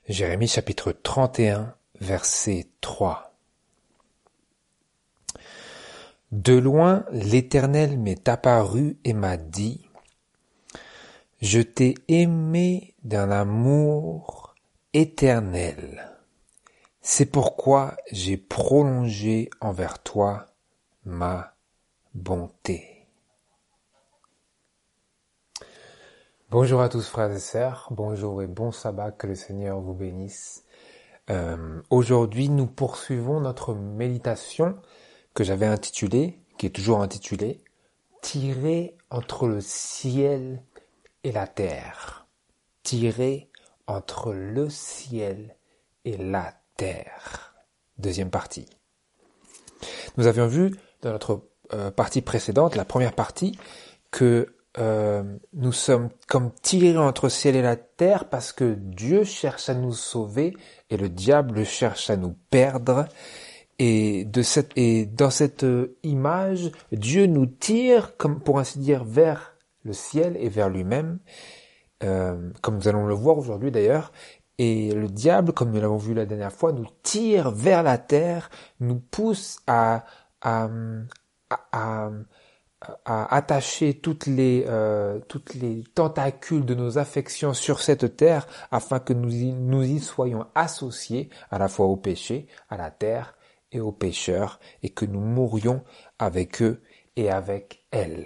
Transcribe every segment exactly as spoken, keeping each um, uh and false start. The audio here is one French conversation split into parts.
Jérémie chapitre trente et un, verset trois. De loin, l'Éternel m'est apparu et m'a dit, « Je t'ai aimé d'un amour éternel. C'est pourquoi j'ai prolongé envers toi ma bonté. » Bonjour à tous frères et sœurs, bonjour et bon sabbat, que le Seigneur vous bénisse. Euh, aujourd'hui, nous poursuivons notre méditation que j'avais intitulée, qui est toujours intitulée, « Tirer entre le ciel et la terre ». Tirer entre le ciel et la terre. Deuxième partie. Nous avions vu dans notre euh, partie précédente, la première partie, que Euh, nous sommes comme tirés entre ciel et la terre parce que Dieu cherche à nous sauver et le diable cherche à nous perdre. Et de cette et dans cette image, Dieu nous tire, comme pour ainsi dire, vers le ciel et vers lui-même, euh, comme nous allons le voir aujourd'hui d'ailleurs. Et le diable, comme nous l'avons vu la dernière fois, nous tire vers la terre, nous pousse à à à, à à attacher toutes les euh, toutes les tentacules de nos affections sur cette terre afin que nous y, nous y soyons associés à la fois au péché, à la terre et aux pécheurs et que nous mourions avec eux et avec elle.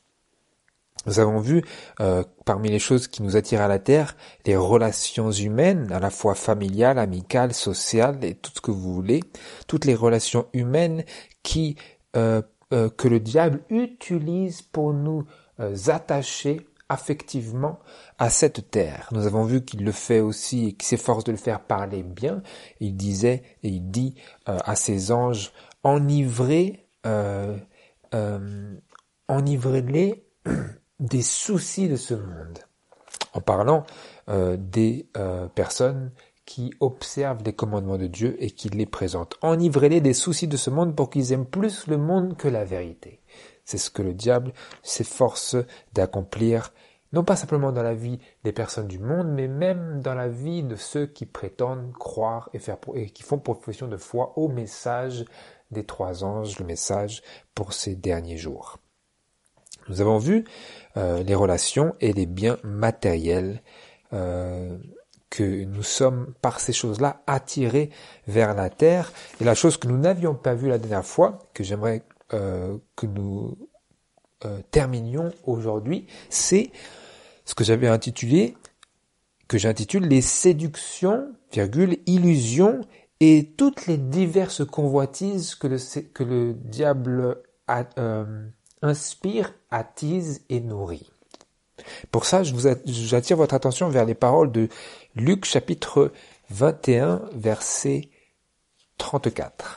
Nous avons vu euh, parmi les choses qui nous attirent à la terre les relations humaines, à la fois familiales, amicales, sociales et tout ce que vous voulez, toutes les relations humaines qui euh, Euh, que le diable utilise pour nous euh, attacher affectivement à cette terre. Nous avons vu qu'il le fait aussi et qu'il s'efforce de le faire par les biens. Il disait et il dit euh, à ses anges, enivrez, euh, euh, enivrez-les des soucis de ce monde. En parlant euh, des euh, personnes qui observent les commandements de Dieu et qui les présentent. Enivrez-les des soucis de ce monde pour qu'ils aiment plus le monde que la vérité. C'est ce que le diable s'efforce d'accomplir, non pas simplement dans la vie des personnes du monde, mais même dans la vie de ceux qui prétendent croire et, faire, et qui font profession de foi au message des trois anges, le message pour ces derniers jours. Nous avons vu euh, les relations et les biens matériels euh, que nous sommes par ces choses-là attirés vers la terre. Et la chose que nous n'avions pas vue la dernière fois, que j'aimerais euh, que nous euh, terminions aujourd'hui, c'est ce que j'avais intitulé, que j'intitule les séductions, virgule, illusions et toutes les diverses convoitises que le, que le diable a, euh, inspire, attise et nourrit. Pour ça, je vous j'attire votre attention vers les paroles de Luc chapitre vingt et un, verset trente-quatre.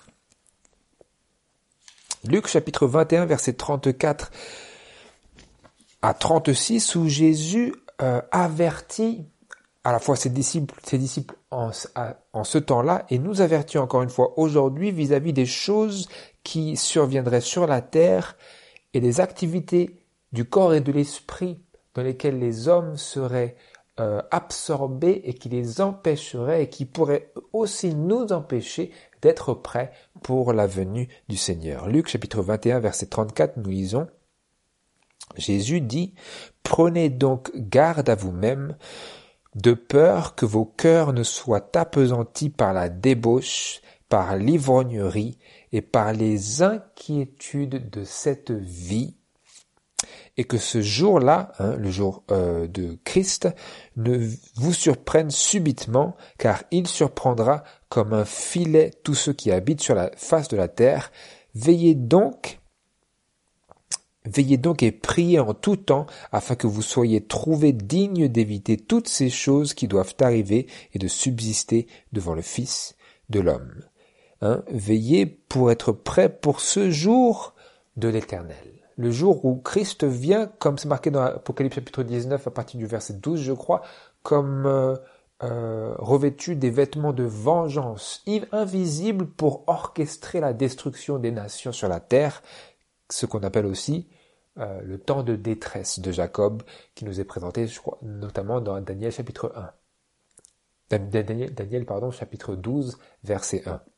Luc chapitre vingt et un, verset trente-quatre à trente-six, où Jésus euh, avertit à la fois ses disciples, ses disciples en, en ce temps-là, et nous avertit encore une fois aujourd'hui vis-à-vis des choses qui surviendraient sur la terre et des activités du corps et de l'esprit dans lesquels les hommes seraient euh, absorbés et qui les empêcheraient et qui pourraient aussi nous empêcher d'être prêts pour la venue du Seigneur. Luc chapitre vingt et un verset trente-quatre, nous lisons, Jésus dit, « Prenez donc garde à vous-même, de peur que vos cœurs ne soient appesantis par la débauche, par l'ivrognerie et par les inquiétudes de cette vie, et que ce jour-là, hein, le jour euh, de Christ, ne vous surprenne subitement, car il surprendra comme un filet tous ceux qui habitent sur la face de la terre. Veillez donc, veillez donc et priez en tout temps, afin que vous soyez trouvés dignes d'éviter toutes ces choses qui doivent arriver et de subsister devant le Fils de l'homme. Hein, veillez pour être prêts pour ce jour de l'Éternel. Le jour où Christ vient, comme c'est marqué dans Apocalypse chapitre dix-neuf à partir du verset douze, je crois, comme euh, euh, revêtu des vêtements de vengeance, invisible pour orchestrer la destruction des nations sur la terre, ce qu'on appelle aussi euh, le temps de détresse de Jacob, qui nous est présenté, je crois, notamment dans Daniel chapitre un. Daniel, Daniel pardon, chapitre douze, verset un.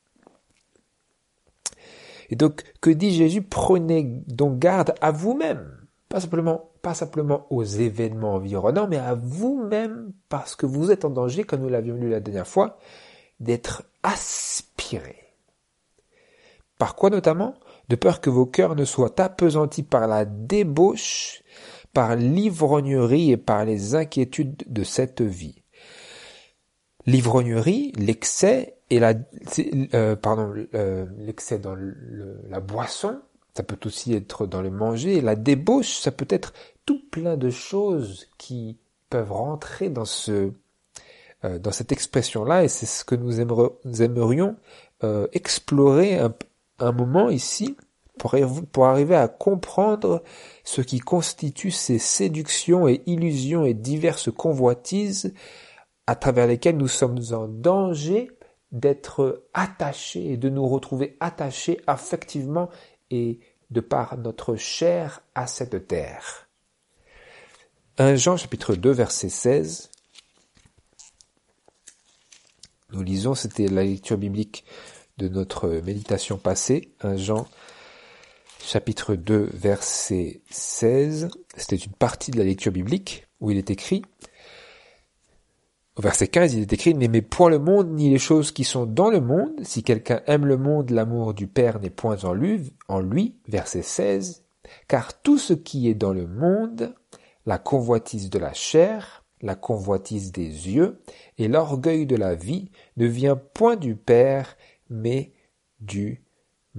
Et donc, que dit Jésus? Prenez donc garde à vous-même, pas simplement, pas simplement aux événements environnants, mais à vous-même, parce que vous êtes en danger, comme nous l'avions lu la dernière fois, d'être aspirés. Par quoi notamment? De peur que vos cœurs ne soient appesantis par la débauche, par l'ivrognerie et par les inquiétudes de cette vie. L'ivrognerie, l'excès et la, euh, pardon, euh, l'excès dans le, la boisson, ça peut aussi être dans le manger. Et la débauche, ça peut être tout plein de choses qui peuvent rentrer dans ce, euh, dans cette expression-là. Et c'est ce que nous aimerions euh, explorer un, un moment ici pour, pour arriver à comprendre ce qui constitue ces séductions et illusions et diverses convoitises à travers lesquelles nous sommes en danger d'être attachés et de nous retrouver attachés affectivement et de par notre chair à cette terre. premier Jean chapitre deux verset seize. Nous lisons, c'était la lecture biblique de notre méditation passée. premier Jean chapitre deux verset seize. C'était une partie de la lecture biblique où il est écrit, au verset quinze, il est écrit « N'aimez point le monde, ni les choses qui sont dans le monde. Si quelqu'un aime le monde, l'amour du Père n'est point en lui. » En lui, verset seize. « Car tout ce qui est dans le monde, la convoitise de la chair, la convoitise des yeux et l'orgueil de la vie, ne vient point du Père, mais du monde. »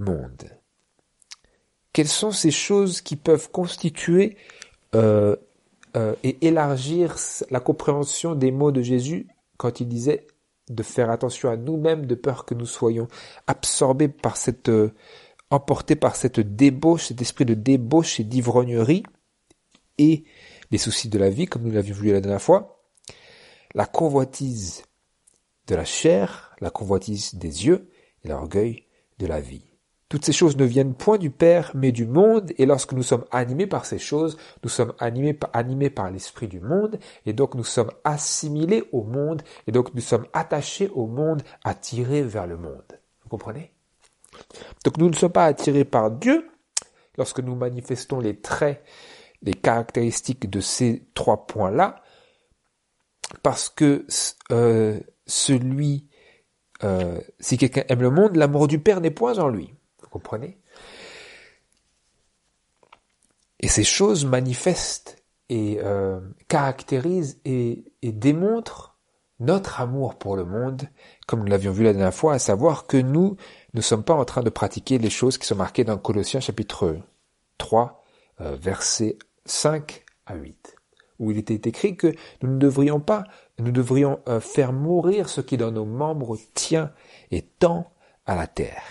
Quelles sont ces choses qui peuvent constituer euh, Euh, et élargir la compréhension des mots de Jésus quand il disait de faire attention à nous-mêmes de peur que nous soyons absorbés par cette, euh, emportés par cette débauche, cet esprit de débauche et d'ivrognerie et les soucis de la vie, comme nous l'avions vu la dernière fois, la convoitise de la chair, la convoitise des yeux et l'orgueil de la vie. Toutes ces choses ne viennent point du Père, mais du monde, et lorsque nous sommes animés par ces choses, nous sommes animés, animés par l'esprit du monde, et donc nous sommes assimilés au monde, et donc nous sommes attachés au monde, attirés vers le monde. Vous comprenez? Donc nous ne sommes pas attirés par Dieu, lorsque nous manifestons les traits, les caractéristiques de ces trois points-là, parce que euh, celui, euh, si quelqu'un aime le monde, l'amour du Père n'est point en lui. Vous comprenez? Et ces choses manifestent et euh, caractérisent et, et démontrent notre amour pour le monde, comme nous l'avions vu la dernière fois, à savoir que nous ne sommes pas en train de pratiquer les choses qui sont marquées dans Colossiens chapitre trois, euh, versets cinq à huit, où il était écrit que nous ne devrions pas, nous devrions euh, faire mourir ce qui dans nos membres tient et tend à la terre.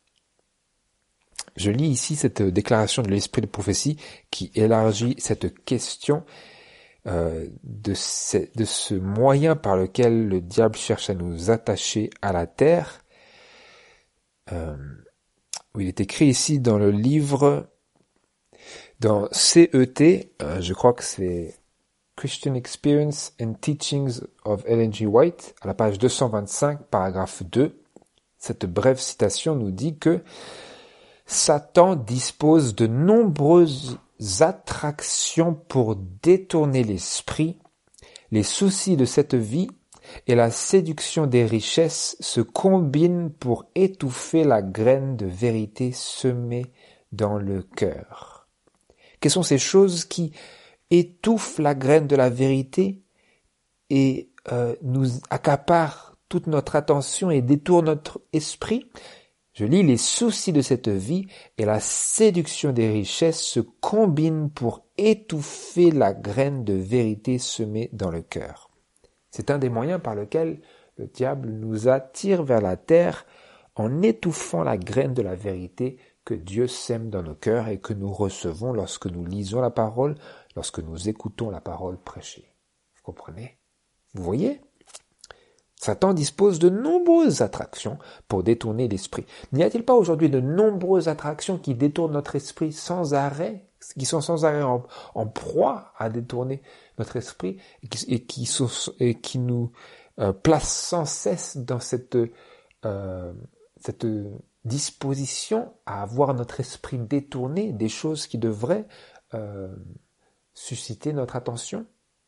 Je lis ici cette déclaration de l'esprit de prophétie qui élargit cette question euh, de, ce, de ce moyen par lequel le diable cherche à nous attacher à la terre. Euh, où il est écrit ici dans le livre, dans C E T, euh, je crois que c'est Christian Experience and Teachings of Ellen G. White, à la page deux cent vingt-cinq, paragraphe deux. Cette brève citation nous dit que Satan dispose de nombreuses attractions pour détourner l'esprit, les soucis de cette vie et la séduction des richesses se combinent pour étouffer la graine de vérité semée dans le cœur. Quelles sont ces choses qui étouffent la graine de la vérité et euh, nous accaparent toute notre attention et détournent notre esprit? Je lis, les soucis de cette vie et la séduction des richesses se combinent pour étouffer la graine de vérité semée dans le cœur. C'est un des moyens par lesquels le diable nous attire vers la terre en étouffant la graine de la vérité que Dieu sème dans nos cœurs et que nous recevons lorsque nous lisons la parole, lorsque nous écoutons la parole prêchée. Vous comprenez? Vous voyez? Satan dispose de nombreuses attractions pour détourner l'esprit. N'y a-t-il pas aujourd'hui de nombreuses attractions qui détournent notre esprit sans arrêt, qui sont sans arrêt en, en proie à détourner notre esprit et qui, et qui, sont, et qui nous euh, place sans cesse dans cette, euh, cette disposition à avoir notre esprit détourné des choses qui devraient euh, susciter notre attention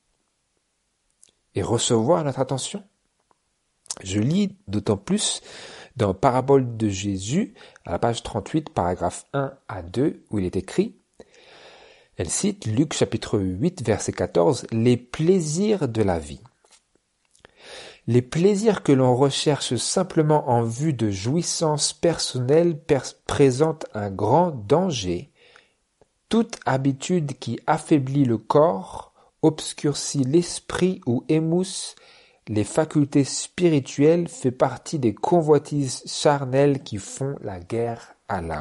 et recevoir notre attention. Je lis d'autant plus dans Parabole de Jésus, à la page trente-huit, paragraphe un à deux, où il est écrit, elle cite Luc chapitre huit, verset quatorze, « Les plaisirs de la vie. Les plaisirs que l'on recherche simplement en vue de jouissance personnelle pers- présentent un grand danger. Toute habitude qui affaiblit le corps, obscurcit l'esprit ou émousse les facultés spirituelles fait partie des convoitises charnelles qui font la guerre à l'âme. »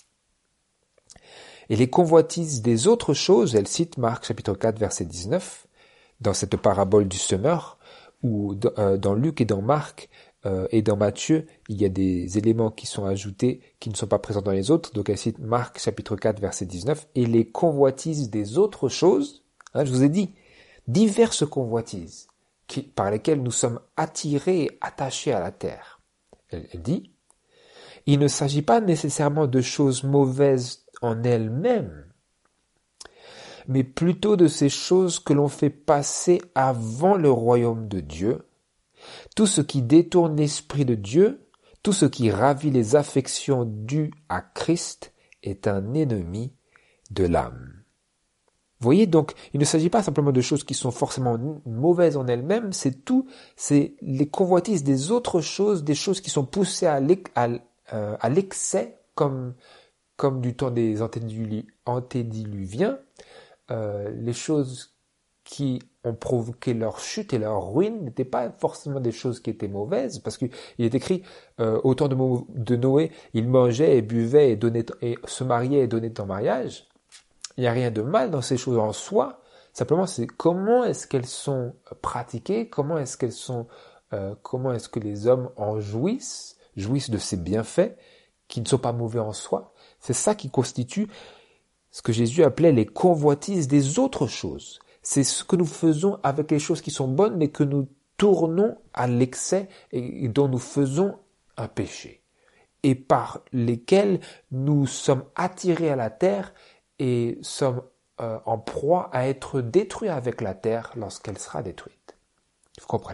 Et les convoitises des autres choses, elle cite Marc chapitre quatre verset dix-neuf, dans cette parabole du semeur, où dans Luc et dans Marc euh, et dans Matthieu, il y a des éléments qui sont ajoutés qui ne sont pas présents dans les autres. Donc elle cite Marc chapitre quatre verset dix-neuf, et les convoitises des autres choses, hein, je vous ai dit, diverses convoitises qui, par lesquelles nous sommes attirés et attachés à la terre. Elle, elle dit, il ne s'agit pas nécessairement de choses mauvaises en elles-mêmes, mais plutôt de ces choses que l'on fait passer avant le royaume de Dieu, tout ce qui détourne l'esprit de Dieu, tout ce qui ravit les affections dues à Christ est un ennemi de l'âme. Vous voyez, donc, il ne s'agit pas simplement de choses qui sont forcément mauvaises en elles-mêmes, c'est tout, c'est les convoitises des autres choses, des choses qui sont poussées à l'excès, comme comme du temps des antédiluviens, euh, les choses qui ont provoqué leur chute et leur ruine n'étaient pas forcément des choses qui étaient mauvaises, parce qu'il est écrit euh, au temps de, Mo, de Noé, ils mangeaient et buvaient et, donnaient, et se mariaient et donnaient en mariage. Il n'y a rien de mal dans ces choses en soi, simplement c'est comment est-ce qu'elles sont pratiquées, comment est-ce qu'elles sont, euh, comment est-ce que les hommes en jouissent, jouissent de ces bienfaits qui ne sont pas mauvais en soi. C'est ça qui constitue ce que Jésus appelait les convoitises des autres choses. C'est ce que nous faisons avec les choses qui sont bonnes, mais que nous tournons à l'excès et dont nous faisons un péché. Et par lesquels nous sommes attirés à la terre et sommes euh, en proie à être détruits avec la terre lorsqu'elle sera détruite. Vous comprenez ?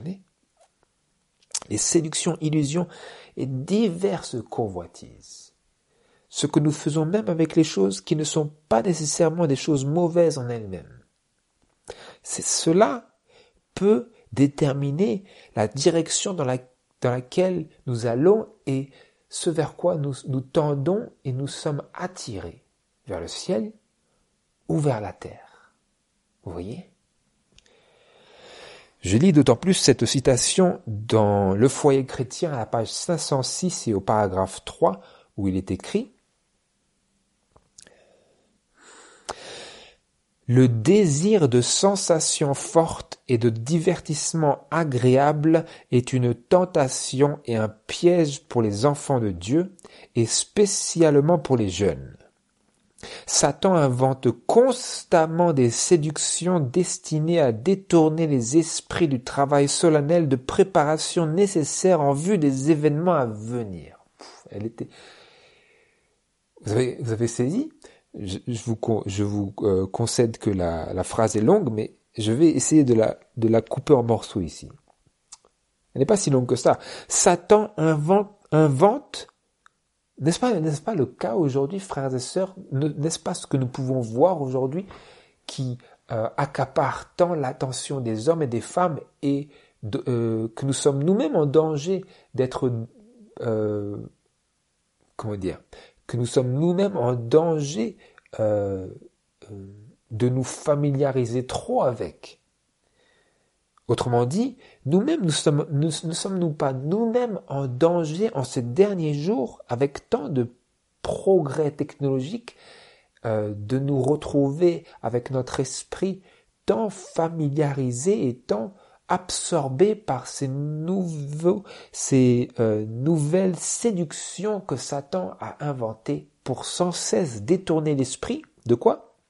Les séductions, illusions et diverses convoitises. Ce que nous faisons même avec les choses qui ne sont pas nécessairement des choses mauvaises en elles-mêmes. C'est cela peut déterminer la direction dans, la, dans laquelle nous allons et ce vers quoi nous, nous tendons et nous sommes attirés, vers le ciel ou vers la terre. Vous voyez ? Je lis d'autant plus cette citation dans Le Foyer chrétien à la page cinq cent six et au paragraphe trois où il est écrit « Le désir de sensations fortes et de divertissements agréables est une tentation et un piège pour les enfants de Dieu et spécialement pour les jeunes. Satan invente constamment des séductions destinées à détourner les esprits du travail solennel de préparation nécessaire en vue des événements à venir. » Elle était... Vous avez, vous avez saisi ? Je, je vous, je vous euh, concède que la, la phrase est longue, mais je vais essayer de la, de la couper en morceaux ici. Elle n'est pas si longue que ça. Satan invente, invente n'est-ce pas, n'est-ce pas le cas aujourd'hui, frères et sœurs, n'est-ce pas ce que nous pouvons voir aujourd'hui qui euh, accapare tant l'attention des hommes et des femmes et de, euh, que nous sommes nous-mêmes en danger d'être, euh, comment dire, que nous sommes nous-mêmes en danger euh, euh, de nous familiariser trop avec. Autrement dit, nous-mêmes, nous sommes, nous, ne sommes-nous pas nous-mêmes en danger en ces derniers jours, avec tant de progrès technologiques, euh, de nous retrouver avec notre esprit tant familiarisé et tant absorbé par ces nouveaux, ces euh, nouvelles séductions que Satan a inventées pour sans cesse détourner l'esprit de quoi ?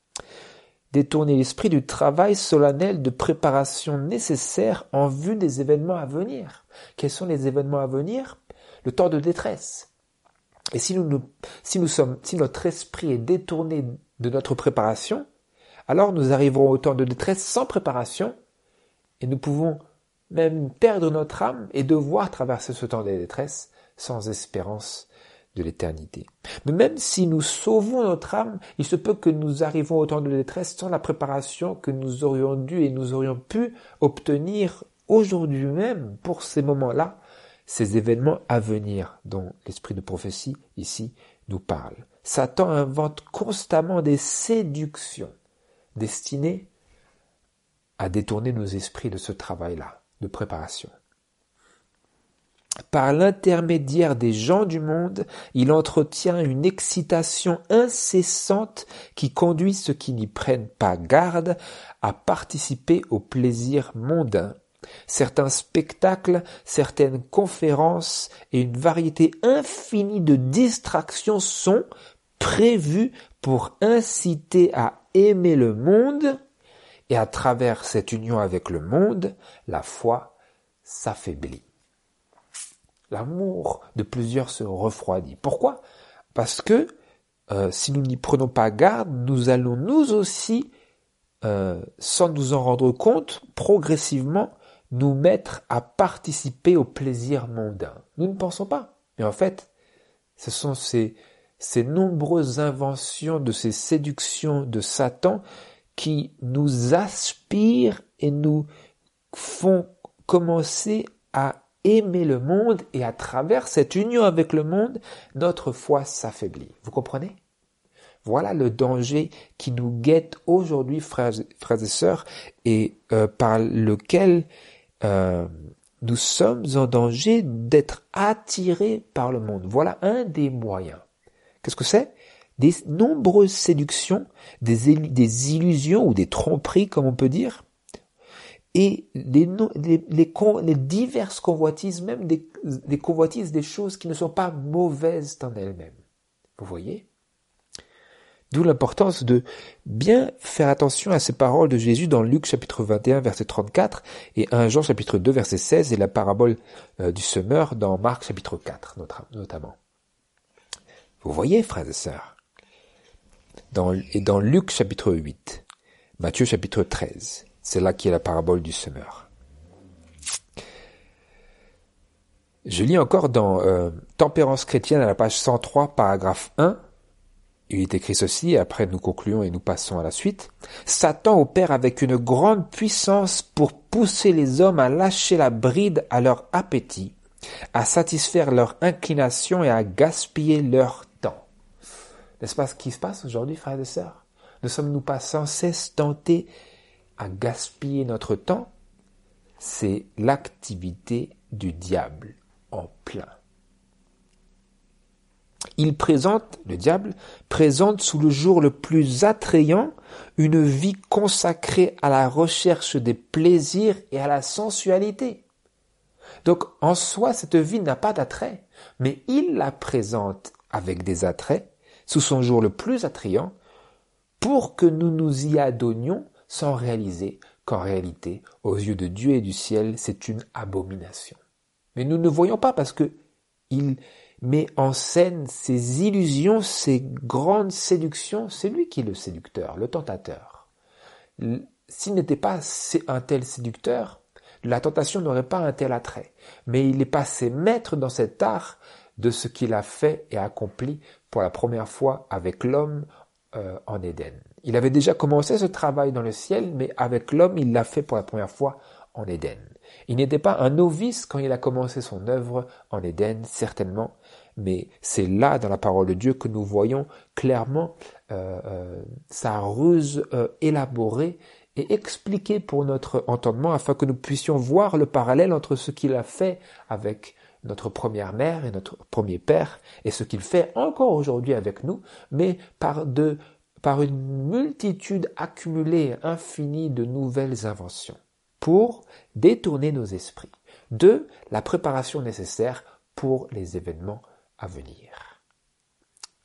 détourner l'esprit du travail solennel de préparation nécessaire en vue des événements à venir. Quels sont les événements à venir? Le temps de détresse. Et si nous, nous, si nous sommes, si notre esprit est détourné de notre préparation, alors nous arriverons au temps de détresse sans préparation et nous pouvons même perdre notre âme et devoir traverser ce temps de détresse sans espérance de l'éternité. Mais même si nous sauvons notre âme, il se peut que nous arrivons au temps de détresse sans la préparation que nous aurions dû et nous aurions pu obtenir aujourd'hui même pour ces moments-là, ces événements à venir dont l'esprit de prophétie ici nous parle. Satan invente constamment des séductions destinées à détourner nos esprits de ce travail-là de préparation. Par l'intermédiaire des gens du monde, il entretient une excitation incessante qui conduit ceux qui n'y prennent pas garde à participer aux plaisirs mondains. Certains spectacles, certaines conférences et une variété infinie de distractions sont prévus pour inciter à aimer le monde, et à travers cette union avec le monde, la foi s'affaiblit. L'amour de plusieurs se refroidit. Pourquoi? Parce que euh, si nous n'y prenons pas garde, nous allons nous aussi, euh, sans nous en rendre compte, progressivement nous mettre à participer au plaisir mondain. Nous ne pensons pas. Mais en fait, ce sont ces, ces nombreuses inventions de ces séductions de Satan qui nous aspirent et nous font commencer à aimer le monde, et à travers cette union avec le monde, notre foi s'affaiblit. Vous comprenez? Voilà le danger qui nous guette aujourd'hui, frères, frères et sœurs, et euh, par lequel euh, nous sommes en danger d'être attirés par le monde. Voilà un des moyens. Qu'est-ce que c'est? Des nombreuses séductions, des, des illusions ou des tromperies, comme on peut dire, et les, les, les, les diverses convoitises, même des, des convoitises des choses qui ne sont pas mauvaises en elles-mêmes. Vous voyez? D'où l'importance de bien faire attention à ces paroles de Jésus dans Luc chapitre vingt et un verset trente-quatre et un Jean chapitre deux verset seize et la parabole euh, du semeur dans Marc chapitre quatre notamment. Vous voyez, frères et sœurs? Dans, et dans Luc chapitre huit, Matthieu chapitre treize, c'est là qui est la parabole du semeur. Je lis encore dans euh, Tempérance chrétienne à la page cent trois, paragraphe un. Il est écrit ceci, et après nous concluons et nous passons à la suite. Satan opère avec une grande puissance pour pousser les hommes à lâcher la bride à leur appétit, à satisfaire leur inclination et à gaspiller leur temps. N'est-ce pas ce qui se passe aujourd'hui, frères et sœurs? Ne sommes-nous pas sans cesse tentés à gaspiller notre temps? C'est l'activité du diable en plein. Il présente, le diable, présente sous le jour le plus attrayant une vie consacrée à la recherche des plaisirs et à la sensualité. Donc, en soi, cette vie n'a pas d'attrait, mais il la présente avec des attraits sous son jour le plus attrayant pour que nous nous y adonnions sans réaliser qu'en réalité, aux yeux de Dieu et du ciel, c'est une abomination. Mais nous ne voyons pas parce que il met en scène ces illusions, ces grandes séductions. C'est lui qui est le séducteur, le tentateur. S'il n'était pas un tel séducteur, la tentation n'aurait pas un tel attrait. Mais il est passé maître dans cet art de ce qu'il a fait et accompli pour la première fois avec l'homme euh, en Éden. Il avait déjà commencé ce travail dans le ciel, mais avec l'homme, il l'a fait pour la première fois en Éden. Il n'était pas un novice quand il a commencé son œuvre en Éden, certainement, mais c'est là, dans la parole de Dieu, que nous voyons clairement euh, euh, sa ruse euh, élaborée et expliquée pour notre entendement, afin que nous puissions voir le parallèle entre ce qu'il a fait avec notre première mère et notre premier père, et ce qu'il fait encore aujourd'hui avec nous, mais par de par une multitude accumulée, infinie de nouvelles inventions, pour détourner nos esprits de la préparation nécessaire pour les événements à venir.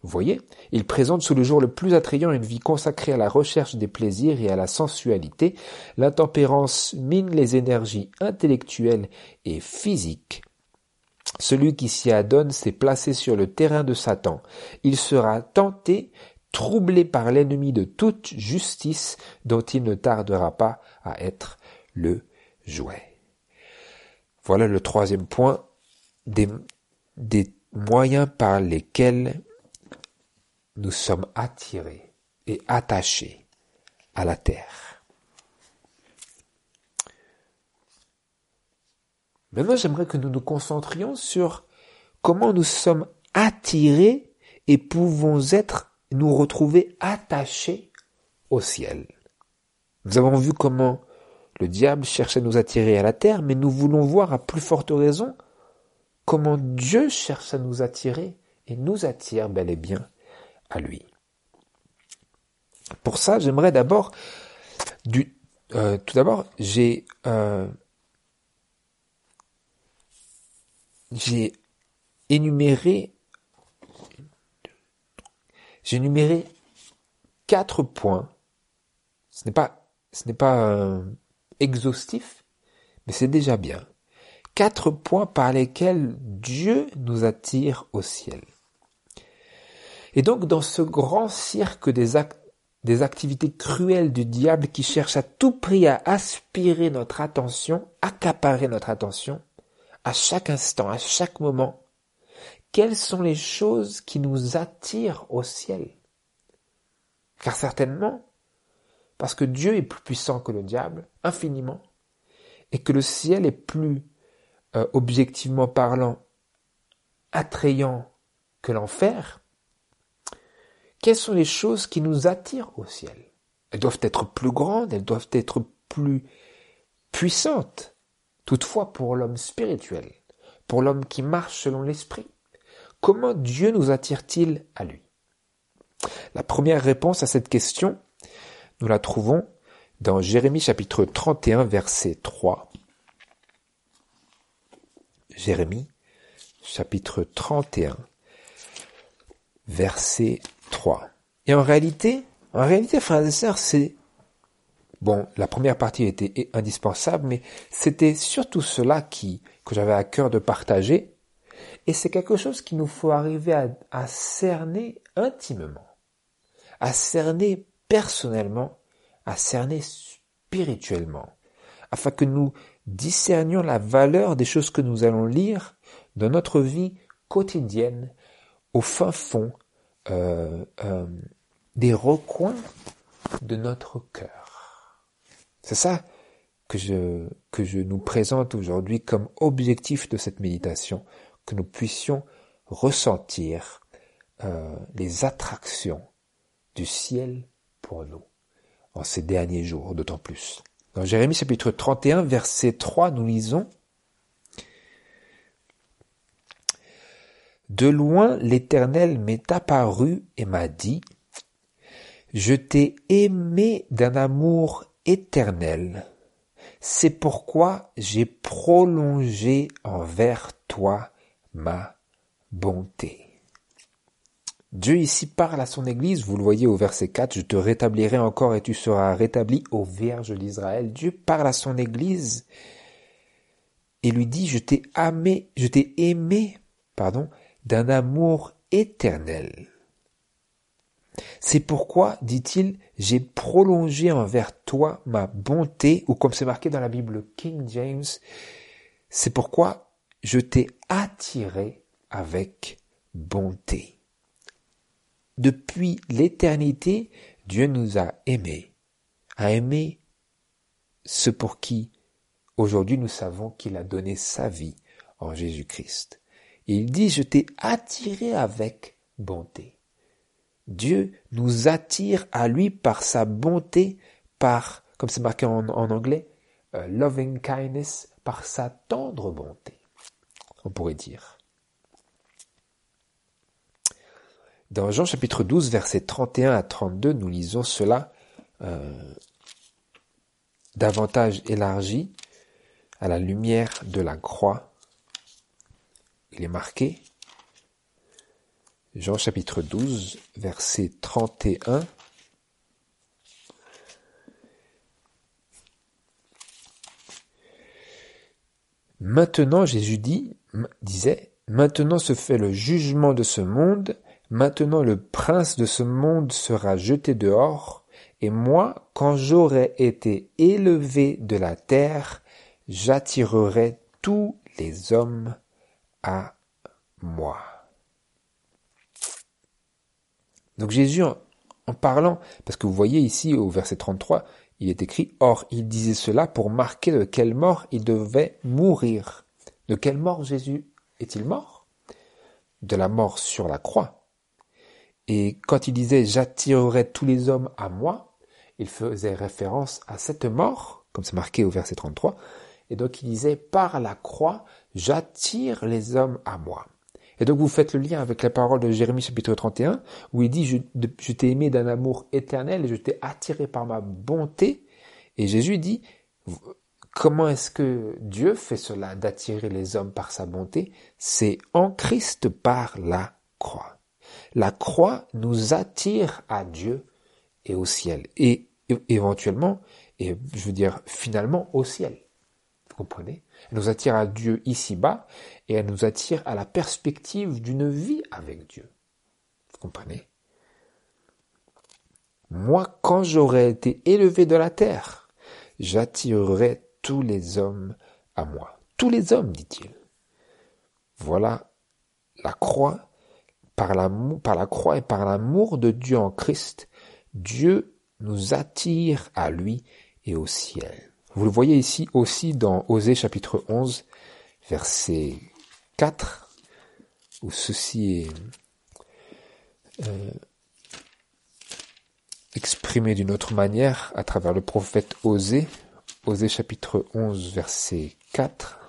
Vous voyez, il présente sous le jour le plus attrayant une vie consacrée à la recherche des plaisirs et à la sensualité. L'intempérance mine les énergies intellectuelles et physiques. Celui qui s'y adonne s'est placé sur le terrain de Satan. Il sera tenté, troublé par l'ennemi de toute justice dont il ne tardera pas à être le jouet. Voilà le troisième point des, des moyens par lesquels nous sommes attirés et attachés à la terre. Maintenant, j'aimerais que nous nous concentrions sur comment nous sommes attirés et pouvons être, nous retrouver attachés au ciel. Nous avons vu comment le diable cherche à nous attirer à la terre, mais nous voulons voir à plus forte raison comment Dieu cherche à nous attirer et nous attire bel et bien à lui. Pour ça, j'aimerais d'abord, du, euh, tout d'abord, j'ai, euh, j'ai énuméré, j'ai énuméré quatre points. Ce n'est pas, ce n'est pas euh, exhaustif, mais c'est déjà bien. Quatre points par lesquels Dieu nous attire au ciel. Et donc, dans ce grand cirque des, act- des activités cruelles du diable qui cherche à tout prix à aspirer notre attention, accaparer notre attention, à chaque instant, à chaque moment, quelles sont les choses qui nous attirent au ciel? Car certainement, parce que Dieu est plus puissant que le diable, infiniment, et que le ciel est plus, euh, objectivement parlant, attrayant que l'enfer, quelles sont les choses qui nous attirent au ciel? Elles doivent être plus grandes, elles doivent être plus puissantes. Toutefois, pour l'homme spirituel, pour l'homme qui marche selon l'esprit, comment Dieu nous attire-t-il à lui? La première réponse à cette question, nous la trouvons dans Jérémie chapitre trente et un, verset trois. Jérémie chapitre trente et un, verset trois. Et en réalité, en réalité, frères et sœurs, c'est, bon, la première partie était indispensable, mais c'était surtout cela qui, que j'avais à cœur de partager, et c'est quelque chose qu'il nous faut arriver à, à cerner intimement, à cerner personnellement, à cerner spirituellement, afin que nous discernions la valeur des choses que nous allons lire dans notre vie quotidienne, au fin fond Euh, euh, des recoins de notre cœur. C'est ça que je, que je nous présente aujourd'hui comme objectif de cette méditation, que nous puissions ressentir euh, les attractions du ciel pour nous en ces derniers jours, d'autant plus. Dans Jérémie chapitre trente et un, verset trois, nous lisons: De loin, l'Éternel m'est apparu et m'a dit: Je t'ai aimé d'un amour éternel. C'est pourquoi j'ai prolongé envers toi ma bonté. Dieu ici parle à son Église, vous le voyez au verset quatre, je te rétablirai encore et tu seras rétabli, ô Vierge d'Israël. Dieu parle à son Église et lui dit: Je t'ai aimé, je t'ai aimé, pardon, d'un amour éternel. C'est pourquoi, dit-il, j'ai prolongé envers toi ma bonté, ou comme c'est marqué dans la Bible King James, c'est pourquoi je t'ai attiré avec bonté. Depuis l'éternité, Dieu nous a aimés, a aimé ceux pour qui, aujourd'hui, nous savons qu'il a donné sa vie en Jésus-Christ. Il dit: je t'ai attiré avec bonté. Dieu nous attire à lui par sa bonté, par, comme c'est marqué en, en anglais, uh, loving kindness, par sa tendre bonté, on pourrait dire. Dans Jean chapitre douze, versets trente et un à trente-deux, nous lisons cela euh, davantage élargi à la lumière de la croix. Il est marqué: Jean chapitre douze, verset trente et un. Maintenant, Jésus dit, disait, maintenant se fait le jugement de ce monde, maintenant le prince de ce monde sera jeté dehors, et moi, quand j'aurai été élevé de la terre, j'attirerai tous les hommes à moi. Donc Jésus, en, en parlant, parce que vous voyez ici au verset trente-trois, il est écrit « Or, il disait cela pour marquer de quelle mort il devait mourir. » De quelle mort Jésus est-il mort? De la mort sur la croix. Et quand il disait « J'attirerai tous les hommes à moi », il faisait référence à cette mort, comme c'est marqué au verset trente-trois. Et donc il disait « Par la croix, j'attire les hommes à moi ». Et donc vous faites le lien avec la parole de Jérémie chapitre trente et un, où il dit je, « Je t'ai aimé d'un amour éternel et je t'ai attiré par ma bonté ». Et Jésus dit « Comment est-ce que Dieu fait cela, d'attirer les hommes par sa bonté? C'est en Christ par la croix. La croix nous attire à Dieu et au ciel. Et éventuellement, et je veux dire finalement au ciel. Vous comprenez? Elle nous attire à Dieu ici-bas et elle nous attire à la perspective d'une vie avec Dieu. Vous comprenez? Moi, quand j'aurai été élevé de la terre, j'attirerai tous les hommes à moi. Tous les hommes, dit-il. Voilà la croix, par l'amour, par la croix et par l'amour de Dieu en Christ, Dieu nous attire à lui et au ciel. Vous le voyez ici aussi dans Osée chapitre onze, verset quatre, où ceci est euh, exprimé d'une autre manière à travers le prophète Osée. Osée chapitre onze, verset quatre.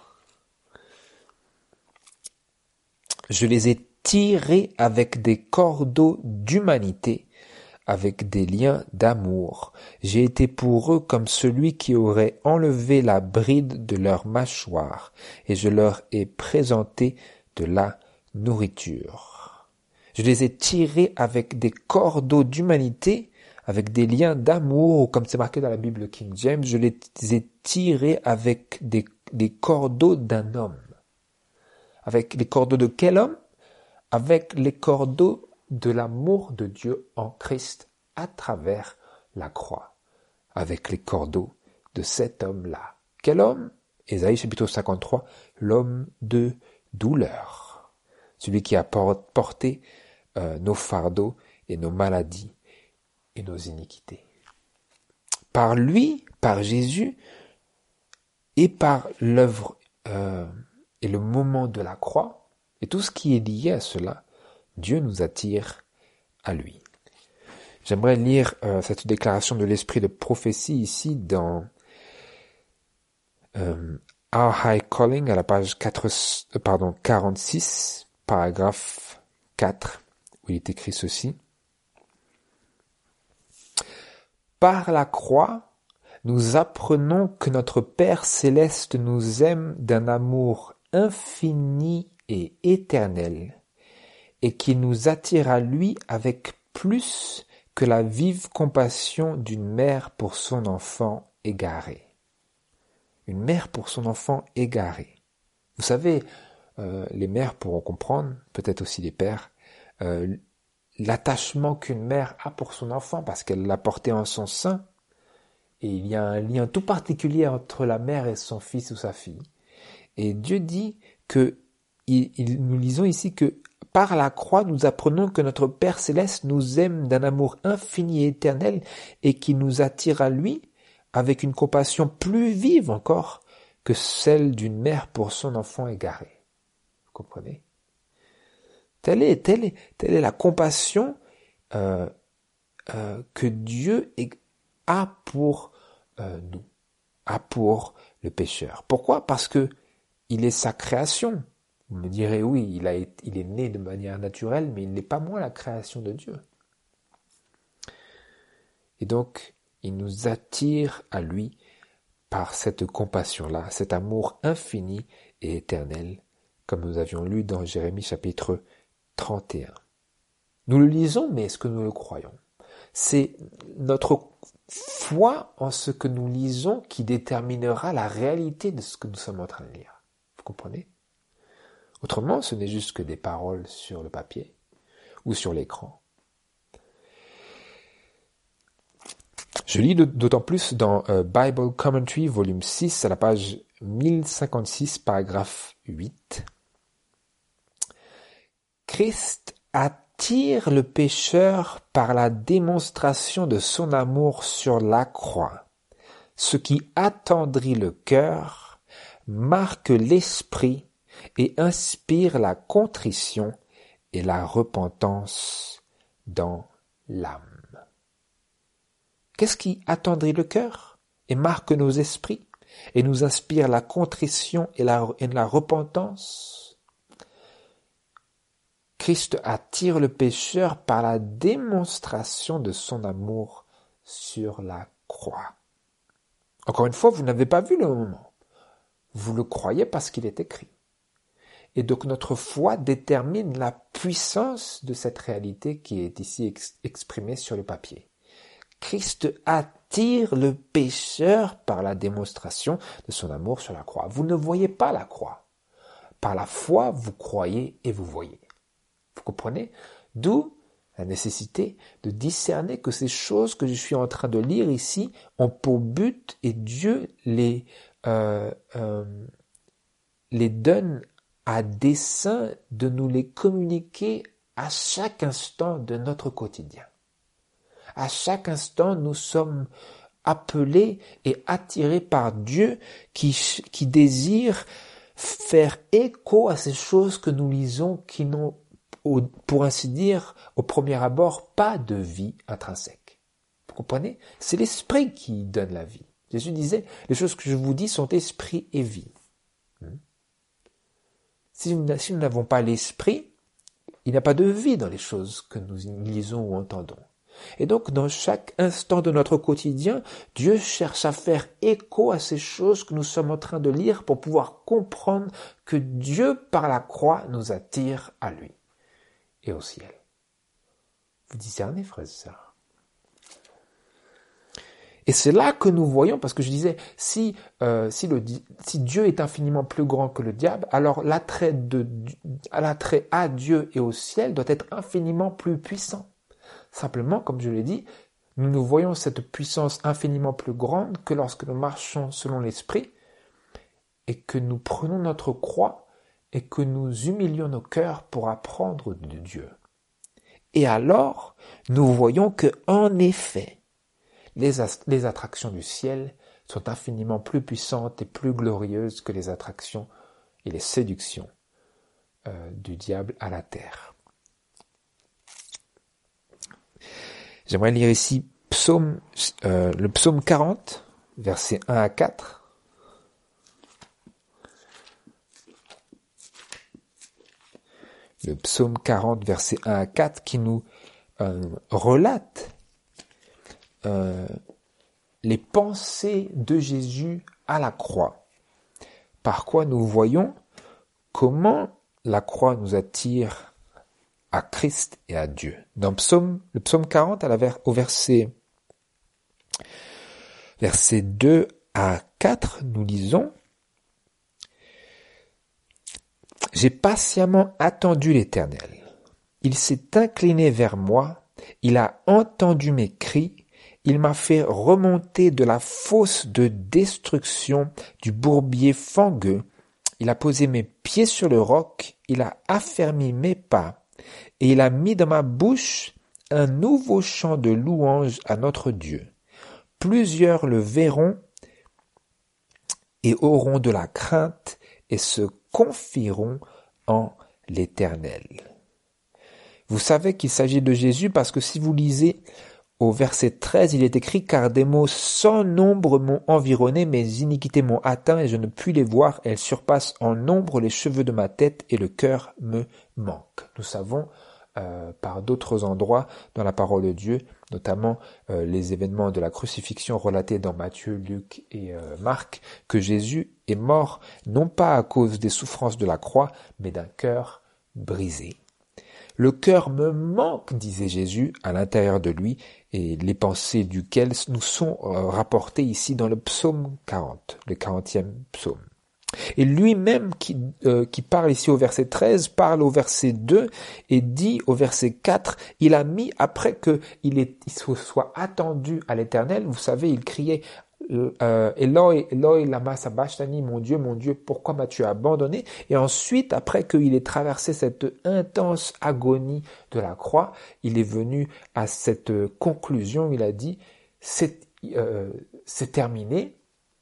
Je les ai tirés avec des cordeaux d'humanité, avec des liens d'amour. J'ai été pour eux comme celui qui aurait enlevé la bride de leur mâchoire, et je leur ai présenté de la nourriture. Je les ai tirés avec des cordeaux d'humanité, avec des liens d'amour, ou comme c'est marqué dans la Bible King James, je les ai tirés avec des, des cordeaux d'un homme. Avec les cordeaux de quel homme? Avec les cordeaux de l'amour de Dieu en Christ à travers la croix, avec les cordeaux de cet homme-là. Quel homme? Ésaïe chapitre cinquante-trois, l'homme de douleur, celui qui a porté euh, nos fardeaux et nos maladies et nos iniquités. Par lui, par Jésus, et par l'œuvre euh, et le moment de la croix, et tout ce qui est lié à cela, Dieu nous attire à lui. J'aimerais lire euh, cette déclaration de l'esprit de prophétie ici dans euh, Our High Calling à la page quatre, euh, pardon, quarante-six, paragraphe quatre, où il est écrit ceci. Par la croix, nous apprenons que notre Père céleste nous aime d'un amour infini et éternel, et qui nous attire à lui avec plus que la vive compassion d'une mère pour son enfant égaré. Une mère pour son enfant égaré. Vous savez, euh, les mères pourront comprendre, peut-être aussi les pères, euh, l'attachement qu'une mère a pour son enfant parce qu'elle l'a porté en son sein. Et il y a un lien tout particulier entre la mère et son fils ou sa fille. Et Dieu dit que, il, il, nous lisons ici que par la croix, nous apprenons que notre Père céleste nous aime d'un amour infini et éternel et qui nous attire à lui avec une compassion plus vive encore que celle d'une mère pour son enfant égaré. Vous comprenez? Telle est, telle est, telle est la compassion euh, euh, que Dieu a pour euh, nous, a pour le pécheur. Pourquoi? Parce que il est sa création. Vous me direz, oui, il, a, il est né de manière naturelle, mais il n'est pas moins la création de Dieu. Et donc, il nous attire à lui par cette compassion-là, cet amour infini et éternel, comme nous avions lu dans Jérémie chapitre trente et un. Nous le lisons, mais est-ce que nous le croyons? C'est notre foi en ce que nous lisons qui déterminera la réalité de ce que nous sommes en train de lire. Vous comprenez? Autrement, ce n'est juste que des paroles sur le papier ou sur l'écran. Je lis d'autant plus dans euh, Bible Commentary, volume six, à la page mille cinquante-six, paragraphe huit. Christ attire le pécheur par la démonstration de son amour sur la croix. Ce qui attendrit le cœur, marque l'esprit et inspire la contrition et la repentance dans l'âme. Qu'est-ce qui attendrit le cœur et marque nos esprits et nous inspire la contrition et la, et la repentance? Christ attire le pécheur par la démonstration de son amour sur la croix. Encore une fois, vous n'avez pas vu le moment. Vous le croyez parce qu'il est écrit. Et donc notre foi détermine la puissance de cette réalité qui est ici ex- exprimée sur le papier. Christ attire le pécheur par la démonstration de son amour sur la croix. Vous ne voyez pas la croix. Par la foi, vous croyez et vous voyez. Vous comprenez? D'où la nécessité de discerner que ces choses que je suis en train de lire ici ont pour but, et Dieu les, euh, euh, les donne à dessein de nous les communiquer à chaque instant de notre quotidien. À chaque instant, nous sommes appelés et attirés par Dieu qui, qui désire faire écho à ces choses que nous lisons qui n'ont, pour ainsi dire, au premier abord, pas de vie intrinsèque. Vous comprenez? C'est l'esprit qui donne la vie. Jésus disait, les choses que je vous dis sont esprit et vie. Si nous, si nous n'avons pas l'esprit, il n'y a pas de vie dans les choses que nous lisons ou entendons. Et donc, dans chaque instant de notre quotidien, Dieu cherche à faire écho à ces choses que nous sommes en train de lire pour pouvoir comprendre que Dieu, par la croix, nous attire à lui et au ciel. Vous discernez, frères et sœurs? Et c'est là que nous voyons, parce que je disais, si, euh, si, le, si Dieu est infiniment plus grand que le diable, alors l'attrait, de, l'attrait à Dieu et au ciel doit être infiniment plus puissant. Simplement, comme je l'ai dit, nous nous voyons cette puissance infiniment plus grande que lorsque nous marchons selon l'Esprit et que nous prenons notre croix et que nous humilions nos cœurs pour apprendre de Dieu. Et alors, nous voyons que, en effet, les, as- les attractions du ciel sont infiniment plus puissantes et plus glorieuses que les attractions et les séductions euh, du diable à la terre. J'aimerais lire ici psaume, euh, le psaume quarante, versets un à quatre. Le psaume quarante, versets un à quatre, qui nous euh, relate euh, les pensées de Jésus à la croix. Par quoi nous voyons comment la croix nous attire à Christ et à Dieu. Dans psaume, le psaume quarante, à la ver, au verset, verset deux à quatre, nous lisons: « J'ai patiemment attendu l'Éternel. Il s'est incliné vers moi, il a entendu mes cris, il m'a fait remonter de la fosse de destruction, du bourbier fangueux. Il a posé mes pieds sur le roc, il a affermi mes pas. Et il a mis dans ma bouche un nouveau chant de louange à notre Dieu. Plusieurs le verront et auront de la crainte et se confieront en l'Éternel. » Vous savez qu'il s'agit de Jésus parce que si vous lisez au verset treize, il est écrit « Car des maux sans nombre m'ont environné, mes iniquités m'ont atteint et je ne puis les voir. Elles surpassent en nombre les cheveux de ma tête et le cœur me manque. » Nous savons euh, par d'autres endroits dans la parole de Dieu, notamment euh, les événements de la crucifixion relatés dans Matthieu, Luc et euh, Marc, que Jésus est mort non pas à cause des souffrances de la croix, mais d'un cœur brisé. Le cœur me manque, disait Jésus à l'intérieur de lui, et les pensées duquel nous sont euh, rapportées ici dans le psaume quarante, le quarantième psaume. Et lui-même qui, euh, qui parle ici au verset treize, parle au verset deux et dit au verset quatre, il a mis, après que il, est, il se soit attendu à l'Éternel, vous savez, il criait euh, Eloi, Eloi, lama sabachthani, mon Dieu, mon Dieu, pourquoi m'as-tu abandonné? Et ensuite, après qu'il ait traversé cette intense agonie de la croix, il est venu à cette conclusion, il a dit, c'est, euh, c'est terminé.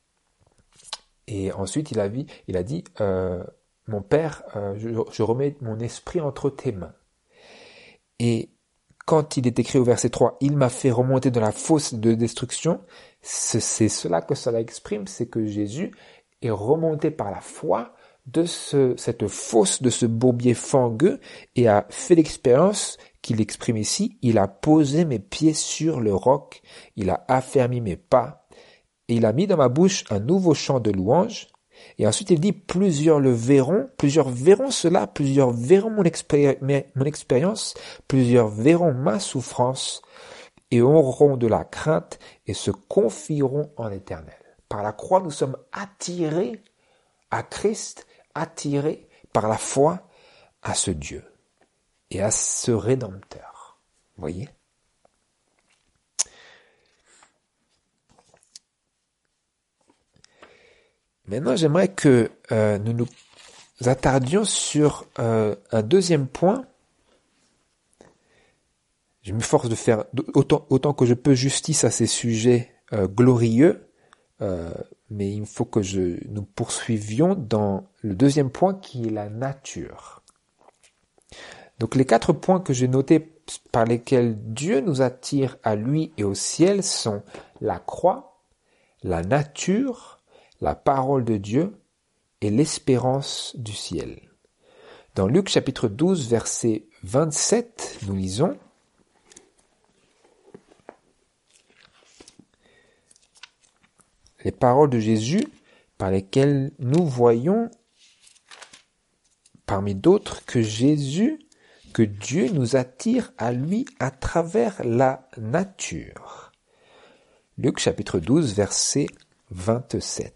Et ensuite, il a dit, il a dit euh, mon Père, euh, je, je remets mon esprit entre tes mains. Et quand il est écrit au verset trois, il m'a fait remonter dans la fosse de destruction, c'est, c'est cela que cela exprime, c'est que Jésus est remonté par la foi de ce, cette fosse, de ce bourbier fangueux, et a fait l'expérience qu'il exprime ici. Il a posé mes pieds sur le roc, il a affermi mes pas, et il a mis dans ma bouche un nouveau chant de louange. Et ensuite il dit, plusieurs le verront, plusieurs verront cela, plusieurs verront mon, expéri- mon expérience, plusieurs verront ma souffrance, et auront de la crainte, et se confieront en l'Éternel. Par la croix, nous sommes attirés à Christ, attirés par la foi à ce Dieu, et à ce Rédempteur. Vous voyez ? Maintenant, j'aimerais que euh, nous nous attardions sur euh, un deuxième point. Je m'efforce de faire autant, autant que je peux justice à ces sujets euh, glorieux, euh, mais il faut que je, nous poursuivions dans le deuxième point qui est la nature. Donc les quatre points que j'ai notés par lesquels Dieu nous attire à lui et au ciel sont la croix, la nature, la parole de Dieu et l'espérance du ciel. Dans Luc chapitre douze, verset vingt-sept, nous lisons les paroles de Jésus par lesquelles nous voyons, parmi d'autres, que Jésus, que Dieu nous attire à lui à travers la nature. Luc chapitre douze, verset vingt-sept.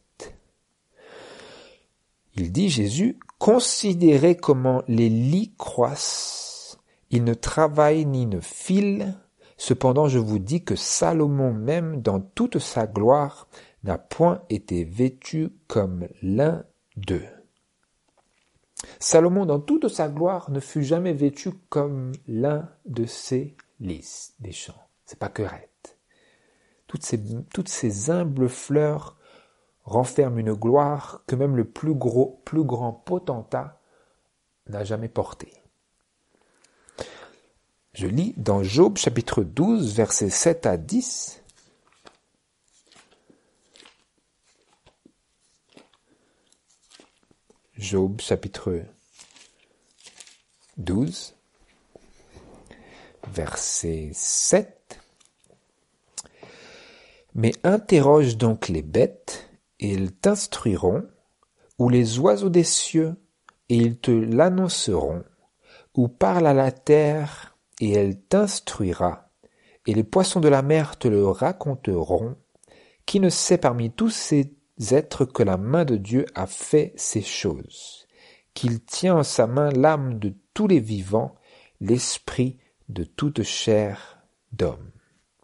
Il dit, Jésus, considérez comment les lys croissent. Ils ne travaillent ni ne filent. Cependant, je vous dis que Salomon même, dans toute sa gloire, n'a point été vêtu comme l'un d'eux. Salomon, dans toute sa gloire, ne fut jamais vêtu comme l'un de ces lys des champs. C'est pas querette. Toutes ces, toutes ces humbles fleurs renferme une gloire que même le plus gros, plus grand potentat n'a jamais portée. Je lis dans Job chapitre douze, versets sept à dix. Job chapitre douze, verset sept. Mais interroge donc les bêtes, et ils t'instruiront, ou les oiseaux des cieux, et ils te l'annonceront, ou parle à la terre, et elle t'instruira, et les poissons de la mer te le raconteront. Qui ne sait parmi tous ces êtres que la main de Dieu a fait ces choses, qu'il tient en sa main l'âme de tous les vivants, l'esprit de toute chair d'homme.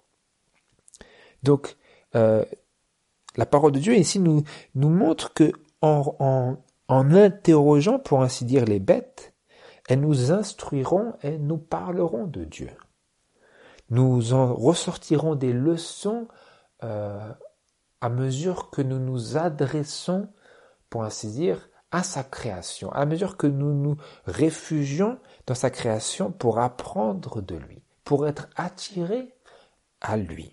Donc, euh, la parole de Dieu ici nous, nous montre que en, en, en interrogeant, pour ainsi dire, les bêtes, elles nous instruiront et nous parleront de Dieu. Nous en ressortirons des leçons euh, à mesure que nous nous adressons, pour ainsi dire, à sa création, à mesure que nous nous réfugions dans sa création pour apprendre de lui, pour être attirés à lui.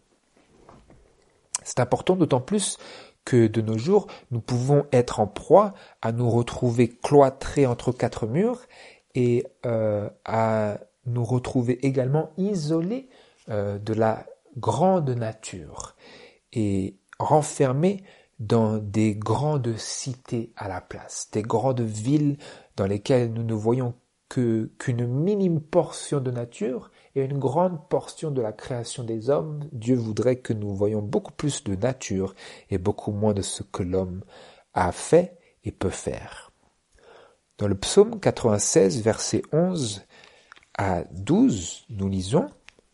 C'est important d'autant plus que de nos jours, nous pouvons être en proie à nous retrouver cloîtrés entre quatre murs et euh, à nous retrouver également isolés euh, de la grande nature et renfermés dans des grandes cités à la place, des grandes villes dans lesquelles nous ne voyons que, qu'une minime portion de nature et une grande portion de la création des hommes. Dieu voudrait que nous voyions beaucoup plus de nature et beaucoup moins de ce que l'homme a fait et peut faire. Dans le psaume quatre-vingt-seize, versets onze à douze, nous lisons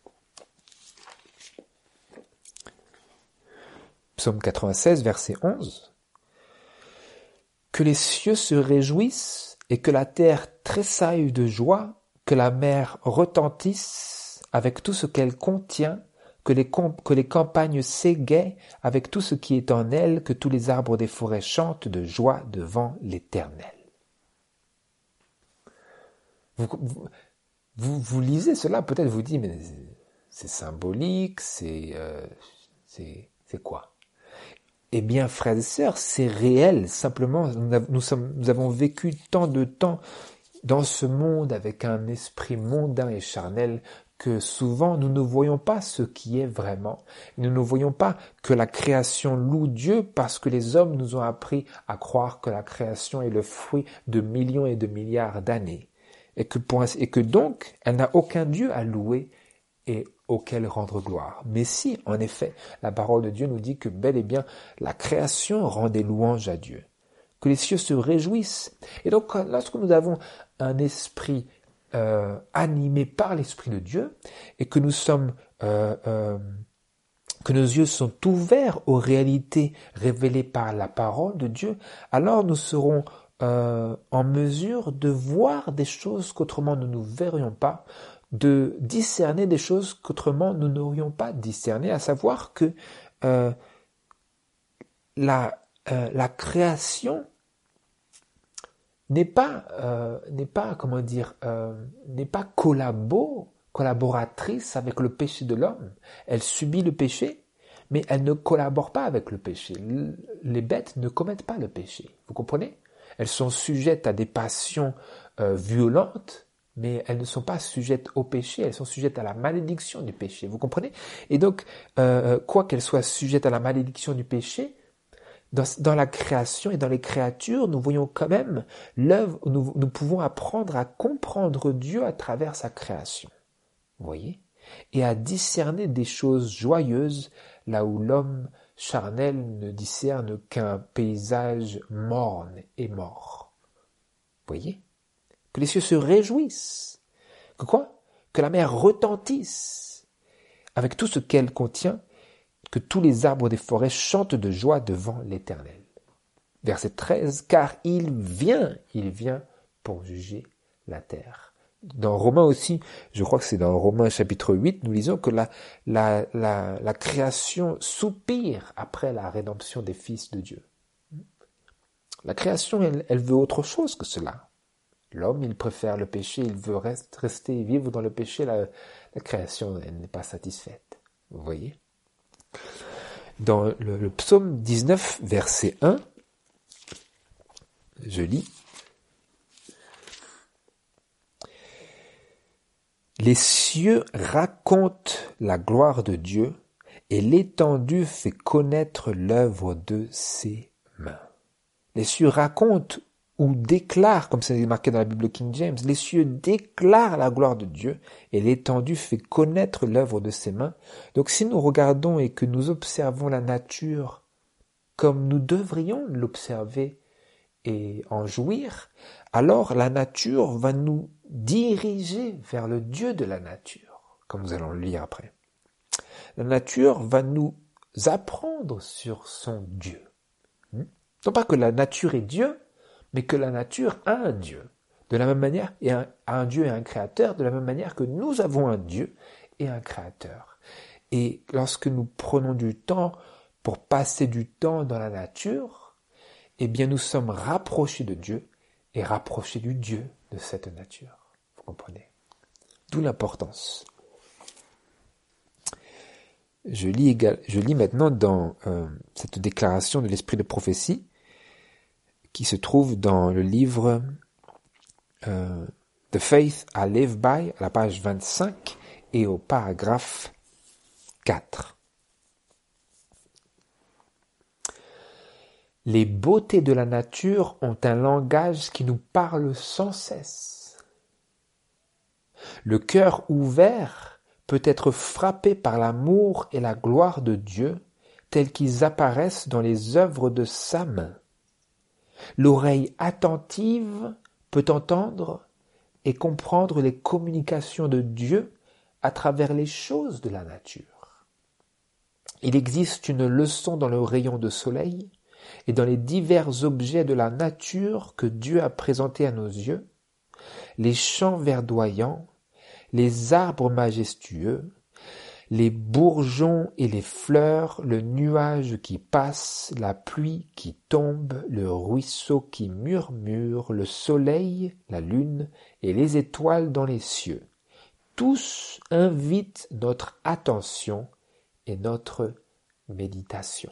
Psaume quatre-vingt-seize, verset onze. Que les cieux se réjouissent et que la terre tressaille de joie, que la mer retentisse avec tout ce qu'elle contient, que les, comp- que les campagnes s'égaient avec tout ce qui est en elles, que tous les arbres des forêts chantent de joie devant l'Éternel. Vous, vous, vous, vous lisez cela, peut-être vous dites, mais c'est symbolique, c'est, euh, c'est, c'est quoi ? Eh bien, frères et sœurs, c'est réel. Simplement, nous, avons, nous, sommes, nous avons vécu tant de temps dans ce monde avec un esprit mondain et charnel que souvent nous ne voyons pas ce qui est vraiment. Nous ne voyons pas que la création loue Dieu parce que les hommes nous ont appris à croire que la création est le fruit de millions et de milliards d'années. Et que, pour, et que donc, elle n'a aucun Dieu à louer et auquel rendre gloire. Mais si, en effet, la parole de Dieu nous dit que bel et bien la création rend des louanges à Dieu, que les cieux se réjouissent. Et donc, lorsque nous avons un esprit euh, animé par l'Esprit de Dieu et que nous sommes, euh, euh, que nos yeux sont ouverts aux réalités révélées par la parole de Dieu, alors nous serons euh, en mesure de voir des choses qu'autrement nous ne verrions pas, de discerner des choses qu'autrement nous n'aurions pas discernées, à savoir que euh, la, euh, la création n'est pas, euh, n'est pas, comment dire, euh, n'est pas collabo, collaboratrice avec le péché de l'homme. Elle subit le péché, mais elle ne collabore pas avec le péché. Les bêtes ne commettent pas le péché. Vous comprenez ? Elles sont sujettes à des passions euh, violentes, mais elles ne sont pas sujettes au péché, elles sont sujettes à la malédiction du péché. Vous comprenez ? Et donc, euh, quoi qu'elles soient sujettes à la malédiction du péché, dans, dans la création et dans les créatures, nous voyons quand même l'œuvre, nous, nous pouvons apprendre à comprendre Dieu à travers sa création. Vous voyez ? Et à discerner des choses joyeuses là où l'homme charnel ne discerne qu'un paysage morne et mort. Vous voyez ? Que les cieux se réjouissent. Que quoi ? Que la mer retentisse avec tout ce qu'elle contient, que tous les arbres des forêts chantent de joie devant l'Éternel. Verset treize, car il vient, il vient pour juger la terre. Dans Romains aussi, je crois que c'est dans Romains chapitre huit, nous lisons que la, la, la, la création soupire après la rédemption des fils de Dieu. La création, elle, elle veut autre chose que cela. L'homme, il préfère le péché, il veut reste, rester et vivre dans le péché. La, la création, elle n'est pas satisfaite. Vous voyez ? Dans le, le psaume dix-neuf, verset un, je lis. Les cieux racontent la gloire de Dieu et l'étendue fait connaître l'œuvre de ses mains. Les cieux racontent ou déclarent, comme c'est marqué dans la Bible King James, les cieux déclarent la gloire de Dieu et l'étendue fait connaître l'œuvre de ses mains. Donc si nous regardons et que nous observons la nature comme nous devrions l'observer et en jouir, alors la nature va nous diriger vers le Dieu de la nature, comme nous allons le lire après. La nature va nous apprendre sur son Dieu. Non pas que la nature est Dieu, mais que la nature a un Dieu. De la même manière, et un, un Dieu et un créateur, de la même manière que nous avons un Dieu et un créateur. Et lorsque nous prenons du temps pour passer du temps dans la nature, eh bien nous sommes rapprochés de Dieu et rapprochés du Dieu de cette nature. Vous comprenez ? D'où l'importance. Je lis, égal, je lis maintenant dans euh, cette déclaration de l'esprit de prophétie qui se trouve dans le livre euh, The Faith I Live By, à la page vingt-cinq et au paragraphe quatre. Les beautés de la nature ont un langage qui nous parle sans cesse. Le cœur ouvert peut être frappé par l'amour et la gloire de Dieu tels qu'ils apparaissent dans les œuvres de sa main. L'oreille attentive peut entendre et comprendre les communications de Dieu à travers les choses de la nature. Il existe une leçon dans le rayon de soleil et dans les divers objets de la nature que Dieu a présentés à nos yeux, les champs verdoyants, les arbres majestueux, les bourgeons et les fleurs, le nuage qui passe, la pluie qui tombe, le ruisseau qui murmure, le soleil, la lune et les étoiles dans les cieux. Tous invitent notre attention et notre méditation.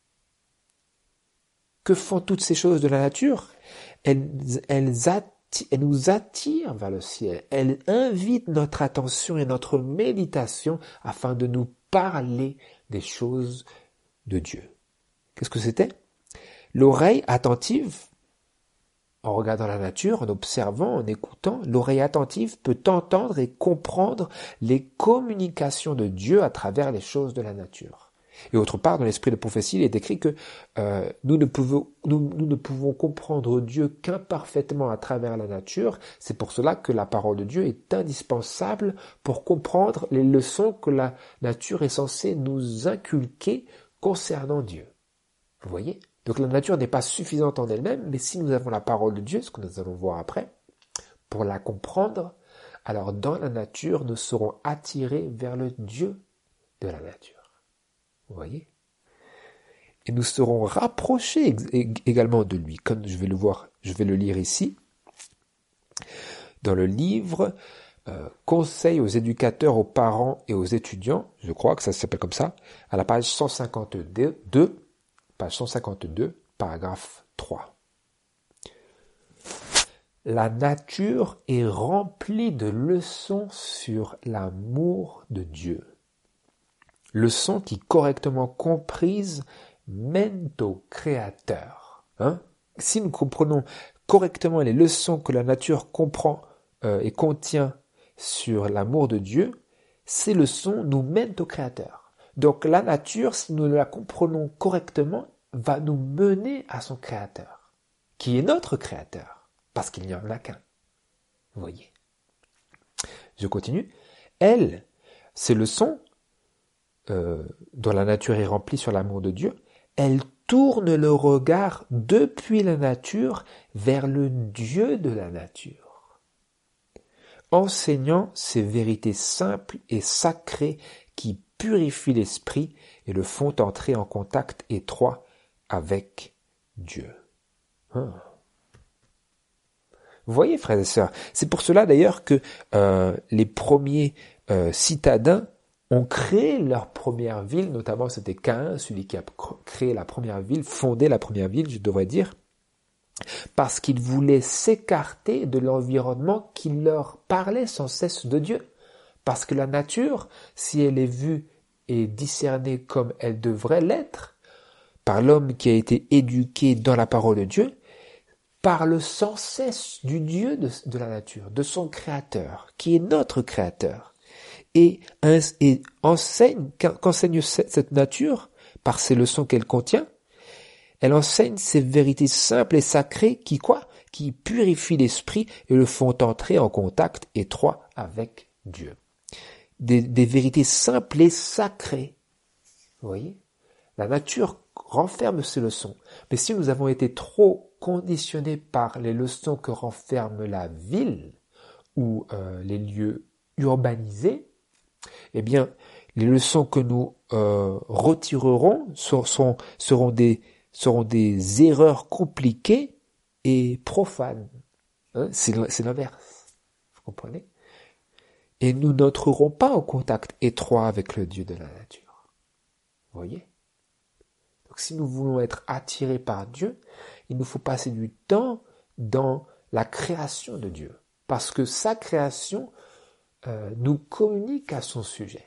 Que font toutes ces choses de la nature? Elles, elles, atti- elles nous attirent vers le ciel. Elles invitent notre attention et notre méditation afin de nous parler des choses de Dieu. Qu'est-ce que c'était? L'oreille attentive, en regardant la nature, en observant, en écoutant, l'oreille attentive peut entendre et comprendre les communications de Dieu à travers les choses de la nature. Et autre part, dans l'esprit de prophétie, il est écrit que euh, nous, ne pouvons, nous, nous ne pouvons comprendre Dieu qu'imparfaitement à travers la nature. C'est pour cela que la parole de Dieu est indispensable pour comprendre les leçons que la nature est censée nous inculquer concernant Dieu. Vous voyez? Donc la nature n'est pas suffisante en elle-même, mais si nous avons la parole de Dieu, ce que nous allons voir après, pour la comprendre, alors dans la nature, nous serons attirés vers le Dieu de la nature. Vous voyez? Et nous serons rapprochés également de lui, comme je vais le voir, je vais le lire ici, dans le livre euh, Conseil aux éducateurs, aux parents et aux étudiants, je crois que ça s'appelle comme ça, à la page cent cinquante-deux, page cent cinquante-deux, paragraphe trois. La nature est remplie de leçons sur l'amour de Dieu. Leçons qui, correctement comprises, mènent au Créateur. Hein? Si nous comprenons correctement les leçons que la nature comprend euh, et contient sur l'amour de Dieu, ces leçons nous mènent au Créateur. Donc la nature, si nous la comprenons correctement, va nous mener à son Créateur, qui est notre Créateur, parce qu'il n'y en a qu'un. Vous voyez? Je continue. Elle, ces leçons, Euh, dont la nature est remplie sur l'amour de Dieu, elle tourne le regard depuis la nature vers le Dieu de la nature, enseignant ces vérités simples et sacrées qui purifient l'esprit et le font entrer en contact étroit avec Dieu. Hein. Vous voyez, frères et sœurs, c'est pour cela d'ailleurs que euh, les premiers euh, citadins ont créé leur première ville, notamment c'était Caïn, celui qui a créé la première ville, fondé la première ville, je devrais dire, parce qu'ils voulaient s'écarter de l'environnement qui leur parlait sans cesse de Dieu. Parce que la nature, si elle est vue et discernée comme elle devrait l'être, par l'homme qui a été éduqué dans la parole de Dieu, parle sans cesse du Dieu de, de la nature, de son Créateur, qui est notre Créateur. Et, et enseigne, qu'enseigne cette nature, par ces leçons qu'elle contient, elle enseigne ces vérités simples et sacrées qui, quoi? Qui purifient l'esprit et le font entrer en contact étroit avec Dieu. Des, des vérités simples et sacrées. Vous voyez? La nature renferme ces leçons. Mais si nous avons été trop conditionnés par les leçons que renferme la ville ou euh, les lieux urbanisés, eh bien, les leçons que nous euh, retirerons sont, sont, seront, des, seront des erreurs compliquées et profanes. Hein, c'est, c'est l'inverse. Vous comprenez? Et nous n'entrerons pas en contact étroit avec le Dieu de la nature. Vous voyez? Donc si nous voulons être attirés par Dieu, il nous faut passer du temps dans la création de Dieu. Parce que sa création Euh, nous communique à son sujet.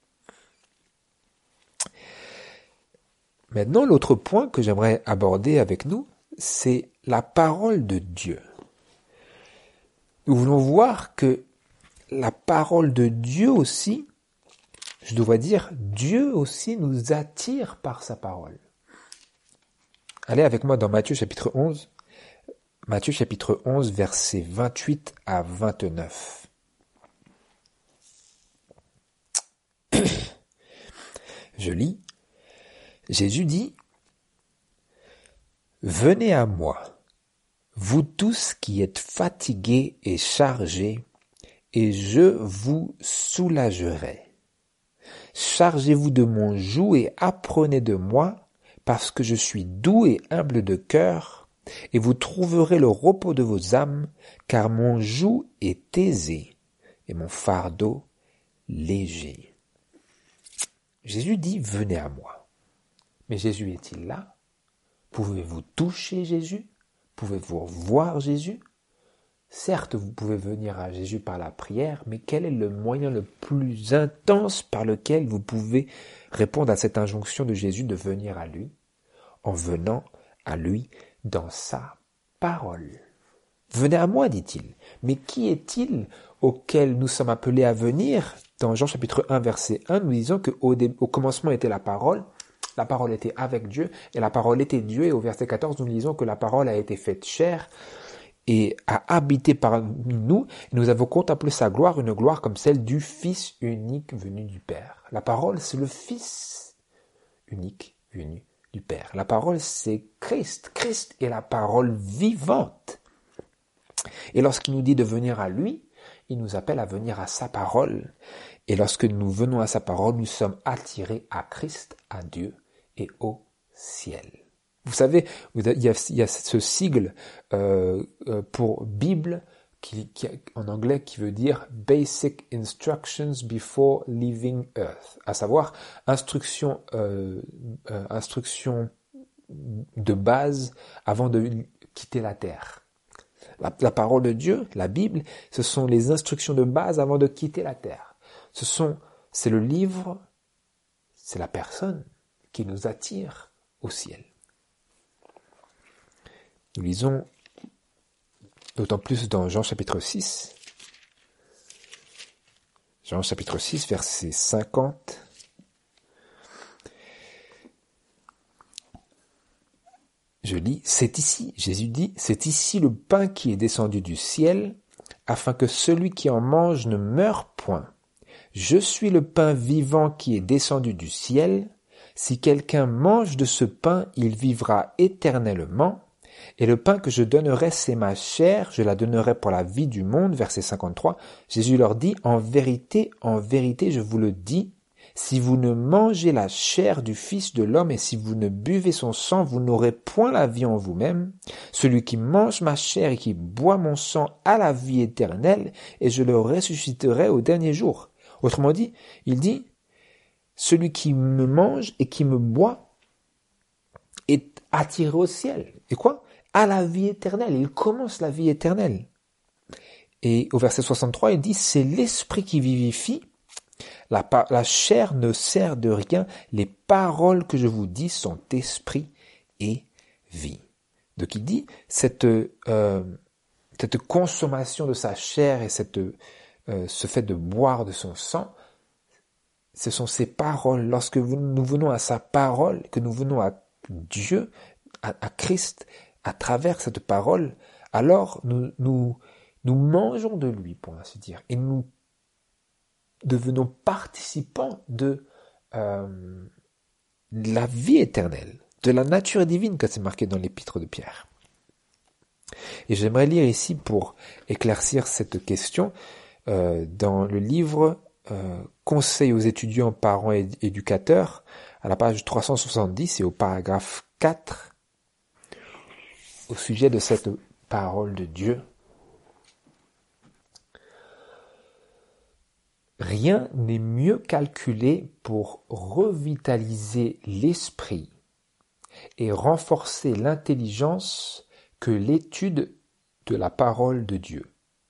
Maintenant, l'autre point que j'aimerais aborder avec nous, c'est la parole de Dieu. Nous voulons voir que la parole de Dieu aussi, je dois dire, Dieu aussi nous attire par sa parole. Allez avec moi dans Matthieu chapitre onze. Matthieu chapitre onze, versets vingt-huit à vingt-neuf. Je lis. Jésus dit, « Venez à moi, vous tous qui êtes fatigués et chargés, et je vous soulagerai. Chargez-vous de mon joug et apprenez de moi, parce que je suis doux et humble de cœur, et vous trouverez le repos de vos âmes, car mon joug est aisé et mon fardeau léger. » Jésus dit, venez à moi. Mais Jésus est-il là? Pouvez-vous toucher Jésus? Pouvez-vous voir Jésus? Certes, vous pouvez venir à Jésus par la prière, mais quel est le moyen le plus intense par lequel vous pouvez répondre à cette injonction de Jésus de venir à lui? En venant à lui dans sa parole. Venez à moi, dit-il. Mais qui est-il auquel nous sommes appelés à venir? Dans Jean chapitre un, verset un, nous disons qu'au dé- au commencement était la parole, la parole était avec Dieu, et la parole était Dieu. Et au verset quatorze, nous disons que la parole a été faite chair et a habité parmi nous. Et nous avons contemplé sa gloire, une gloire comme celle du Fils unique venu du Père. La parole, c'est le Fils unique venu du Père. La parole, c'est Christ. Christ est la parole vivante. Et lorsqu'il nous dit de venir à lui, il nous appelle à venir à sa parole. Et lorsque nous venons à sa parole, nous sommes attirés à Christ, à Dieu et au ciel. Vous savez, il y a, il y a ce sigle euh, pour Bible qui, qui, en anglais qui veut dire Basic Instructions Before Leaving Earth, à savoir instruction, euh, euh, instruction de base avant de quitter la terre. La, la parole de Dieu, la Bible, ce sont les instructions de base avant de quitter la terre. Ce sont, c'est le livre, c'est la personne qui nous attire au ciel. Nous lisons d'autant plus dans Jean chapitre six. Jean chapitre six, verset cinquante. Je lis, c'est ici, Jésus dit, c'est ici le pain qui est descendu du ciel, afin que celui qui en mange ne meure point. Je suis le pain vivant qui est descendu du ciel. Si quelqu'un mange de ce pain, il vivra éternellement. Et le pain que je donnerai, c'est ma chair, je la donnerai pour la vie du monde. Verset cinquante-trois. Jésus leur dit, en vérité, en vérité, je vous le dis, si vous ne mangez la chair du Fils de l'homme et si vous ne buvez son sang, vous n'aurez point la vie en vous-même. Celui qui mange ma chair et qui boit mon sang a la vie éternelle, et je le ressusciterai au dernier jour. Autrement dit, il dit, celui qui me mange et qui me boit est attiré au ciel. Et quoi? À la vie éternelle. Il commence la vie éternelle. Et au verset soixante-trois, il dit, c'est l'esprit qui vivifie. La, la chair ne sert de rien. Les paroles que je vous dis sont esprit et vie. Donc il dit, cette, euh, cette consommation de sa chair et cette, euh, ce fait de boire de son sang, ce sont ses paroles. Lorsque nous venons à sa parole, que nous venons à Dieu, à, à Christ, à travers cette parole, alors nous, nous, nous mangeons de lui, pour ainsi dire, et nous devenons participants de euh, la vie éternelle, de la nature divine, comme c'est marqué dans l'épître de Pierre. Et j'aimerais lire ici, pour éclaircir cette question, euh, dans le livre euh, Conseil aux étudiants, parents et éducateurs, à la page trois cent soixante-dix et au paragraphe quatre, au sujet de cette parole de Dieu. Rien n'est mieux calculé pour revitaliser l'esprit et renforcer l'intelligence que l'étude de la parole de Dieu.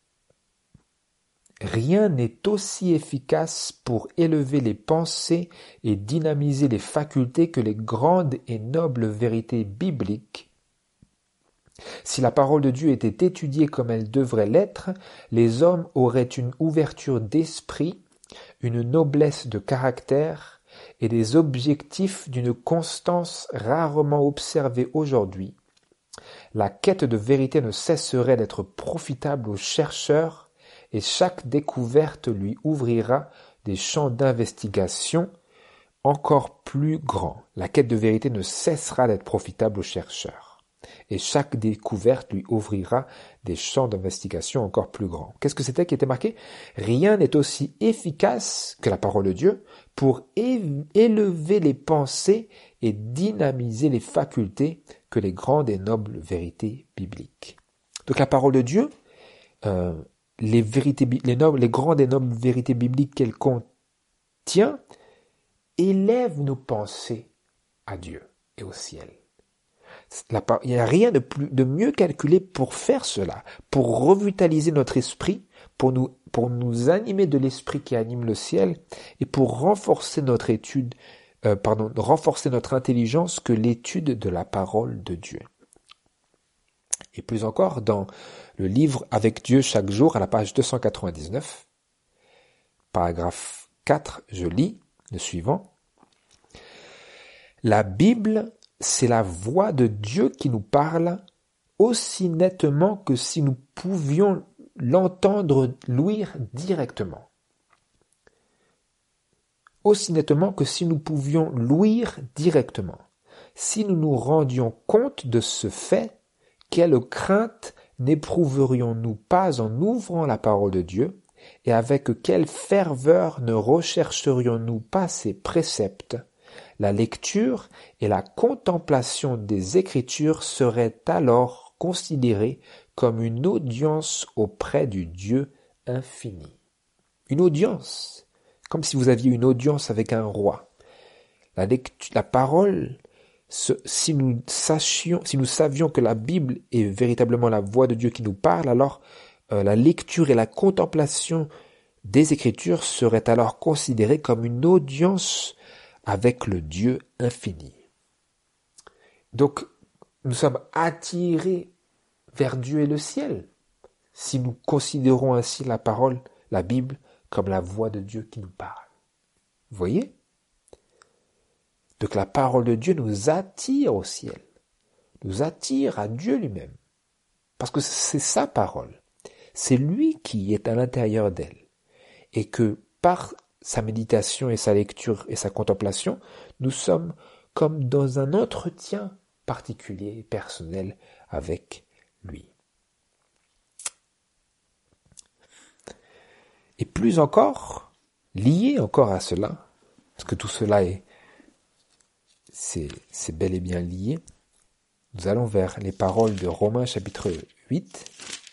Rien n'est aussi efficace pour élever les pensées et dynamiser les facultés que les grandes et nobles vérités bibliques Si la parole de Dieu était étudiée comme elle devrait l'être, les hommes auraient une ouverture d'esprit, une noblesse de caractère et des objectifs d'une constance rarement observée aujourd'hui. La quête de vérité ne cesserait d'être profitable aux chercheurs et chaque découverte lui ouvrira des champs d'investigation encore plus grands. La quête de vérité ne cessera d'être profitable aux chercheurs. Et chaque découverte lui ouvrira des champs d'investigation encore plus grands. Qu'est-ce que c'était qui était marqué? Rien n'est aussi efficace que la parole de Dieu pour élever les pensées et dynamiser les facultés que les grandes et nobles vérités bibliques. Donc la parole de Dieu, euh, les, vérités, les, nobles, les grandes et nobles vérités bibliques qu'elle contient, élèvent nos pensées à Dieu et au ciel. La, il n'y a rien de, plus, de mieux calculé pour faire cela, pour revitaliser notre esprit, pour nous, pour nous animer de l'esprit qui anime le ciel et pour renforcer notre étude, euh, pardon, renforcer notre intelligence que l'étude de la parole de Dieu. Et plus encore, dans le livre Avec Dieu chaque jour, à la page deux cent quatre-vingt-dix-neuf, paragraphe quatre, je lis le suivant. La Bible, c'est la voix de Dieu qui nous parle aussi nettement que si nous pouvions l'entendre l'ouïr directement. Aussi nettement que si nous pouvions l'ouïr directement. Si nous nous rendions compte de ce fait, quelle crainte n'éprouverions-nous pas en ouvrant la parole de Dieu, et avec quelle ferveur ne rechercherions-nous pas ses préceptes? La lecture et la contemplation des Écritures seraient alors considérées comme une audience auprès du Dieu infini. Une audience, comme si vous aviez une audience avec un roi. La, lecture, la parole, ce, si nous sachions, si nous savions que la Bible est véritablement la voix de Dieu qui nous parle, alors euh, la lecture et la contemplation des Écritures seraient alors considérées comme une audience avec le Dieu infini. Donc, nous sommes attirés vers Dieu et le ciel, si nous considérons ainsi la parole, la Bible, comme la voix de Dieu qui nous parle. Vous voyez? Donc la parole de Dieu nous attire au ciel, nous attire à Dieu lui-même, parce que c'est sa parole, c'est lui qui est à l'intérieur d'elle, et que par sa méditation et sa lecture et sa contemplation, nous sommes comme dans un entretien particulier et personnel avec lui. Et plus encore, lié encore à cela, parce que tout cela est, c'est, c'est bel et bien lié, nous allons vers les paroles de Romains chapitre huit.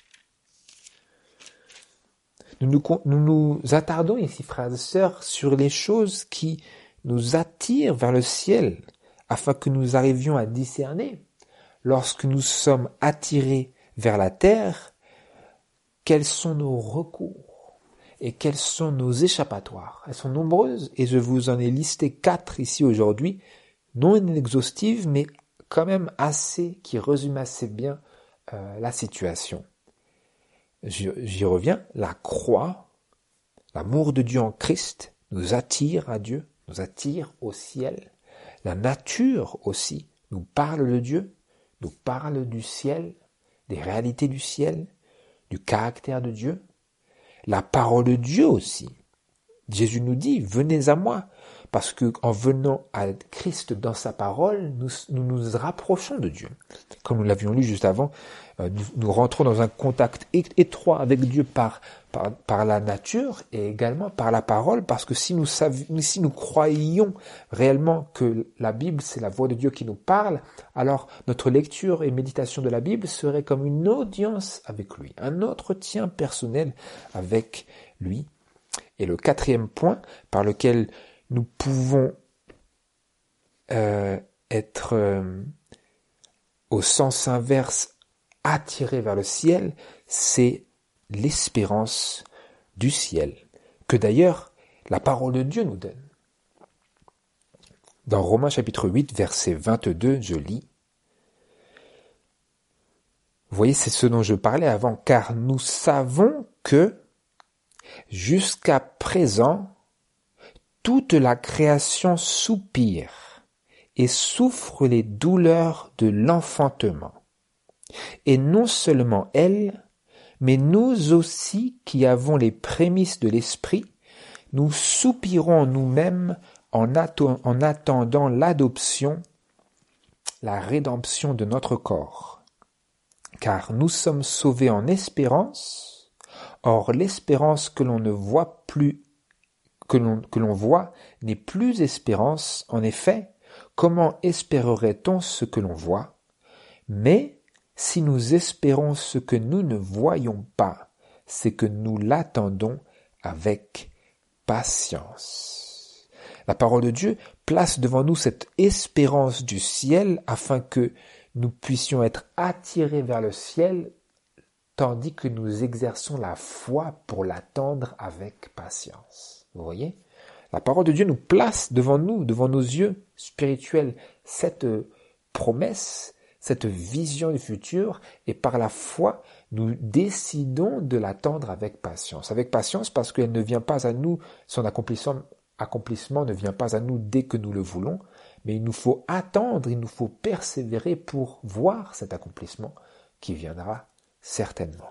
Nous nous, nous nous attardons ici, frères et sœurs, sur les choses qui nous attirent vers le ciel, afin que nous arrivions à discerner, lorsque nous sommes attirés vers la terre, quels sont nos recours et quels sont nos échappatoires. Elles sont nombreuses et je vous en ai listé quatre ici aujourd'hui, non exhaustives, mais quand même assez, qui résument assez bien euh, la situation. J'y reviens, la croix, l'amour de Dieu en Christ nous attire à Dieu, nous attire au ciel. La nature aussi nous parle de Dieu, nous parle du ciel, des réalités du ciel, du caractère de Dieu. La parole de Dieu aussi. Jésus nous dit, venez à moi, parce que en venant à Christ dans sa parole, nous nous, nous rapprochons de Dieu. Comme nous l'avions lu juste avant, euh, nous, nous rentrons dans un contact étroit avec Dieu par, par, par la nature et également par la parole, parce que si nous, savions, si nous croyions réellement que la Bible, c'est la voix de Dieu qui nous parle, alors notre lecture et méditation de la Bible serait comme une audience avec lui, un entretien personnel avec lui. Et le quatrième point par lequel nous pouvons euh, être euh, au sens inverse attirés vers le ciel, c'est l'espérance du ciel, que d'ailleurs la parole de Dieu nous donne. Dans Romains chapitre huit, verset vingt-deux, je lis Vous voyez, c'est ce dont je parlais avant, car nous savons que, jusqu'à présent, toute la création soupire et souffre les douleurs de l'enfantement. Et non seulement elle, mais nous aussi qui avons les prémices de l'esprit, nous soupirons nous-mêmes en, atte- en attendant l'adoption, la rédemption de notre corps. Car nous sommes sauvés en espérance, or l'espérance que l'on ne voit plus, que l'on, que l'on voit n'est plus espérance. En effet, comment espérerait-on ce que l'on voit? Mais si nous espérons ce que nous ne voyons pas, c'est que nous l'attendons avec patience. La parole de Dieu place devant nous cette espérance du ciel afin que nous puissions être attirés vers le ciel, tandis que nous exerçons la foi pour l'attendre avec patience. Vous voyez? La parole de Dieu nous place devant nous, devant nos yeux spirituels, cette promesse, cette vision du futur, et par la foi, nous décidons de l'attendre avec patience. Avec patience parce qu'elle ne vient pas à nous, son accomplissement, accomplissement ne vient pas à nous dès que nous le voulons, mais il nous faut attendre, il nous faut persévérer pour voir cet accomplissement qui viendra certainement.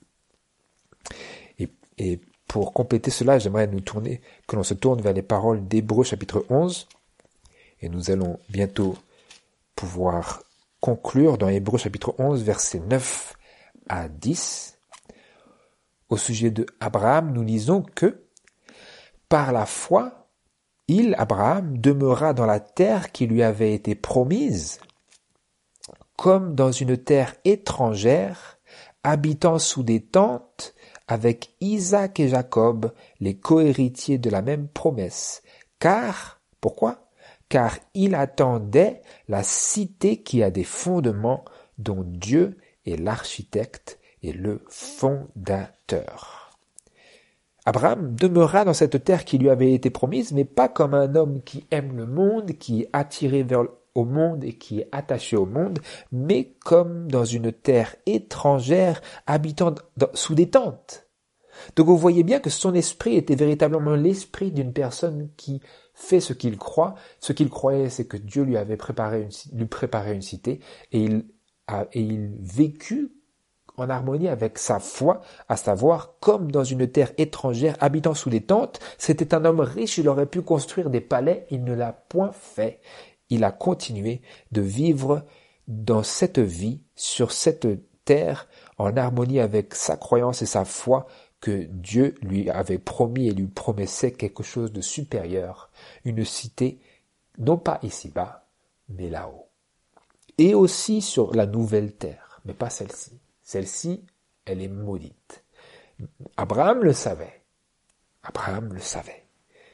Et, et pour compléter cela, j'aimerais nous tourner, que l'on se tourne vers les paroles d'Hébreux chapitre onze, et nous allons bientôt pouvoir conclure dans Hébreux chapitre onze, versets neuf à dix. Au sujet de Abraham, nous lisons que par la foi, il, Abraham, demeura dans la terre qui lui avait été promise, comme dans une terre étrangère, habitant sous des tentes avec Isaac et Jacob, les cohéritiers de la même promesse. Car, pourquoi? Car il attendait la cité qui a des fondements, dont Dieu est l'architecte et le fondateur. Abraham demeura dans cette terre qui lui avait été promise, mais pas comme un homme qui aime le monde, qui est attiré vers au monde et qui est attaché au monde, mais comme dans une terre étrangère, habitant dans, sous des tentes. Donc vous voyez bien que son esprit était véritablement l'esprit d'une personne qui fait ce qu'il croit. Ce qu'il croyait, c'est que Dieu lui avait préparé une, lui préparé une cité, et il a, et il vécut en harmonie avec sa foi, à savoir, comme dans une terre étrangère, habitant sous des tentes. C'était un homme riche, il aurait pu construire des palais, il ne l'a point fait. Il a continué de vivre dans cette vie, sur cette terre, en harmonie avec sa croyance et sa foi, que Dieu lui avait promis et lui promettait quelque chose de supérieur, une cité, non pas ici-bas, mais là-haut. Et aussi sur la nouvelle terre, mais pas celle-ci. Celle-ci, elle est maudite. Abraham le savait. Abraham le savait.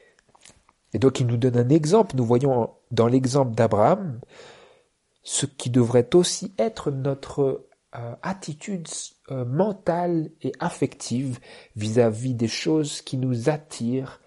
Et donc il nous donne un exemple. Nous voyons dans l'exemple d'Abraham ce qui devrait aussi être notre euh, attitude euh, mentale et affective vis-à-vis des choses qui nous attirent.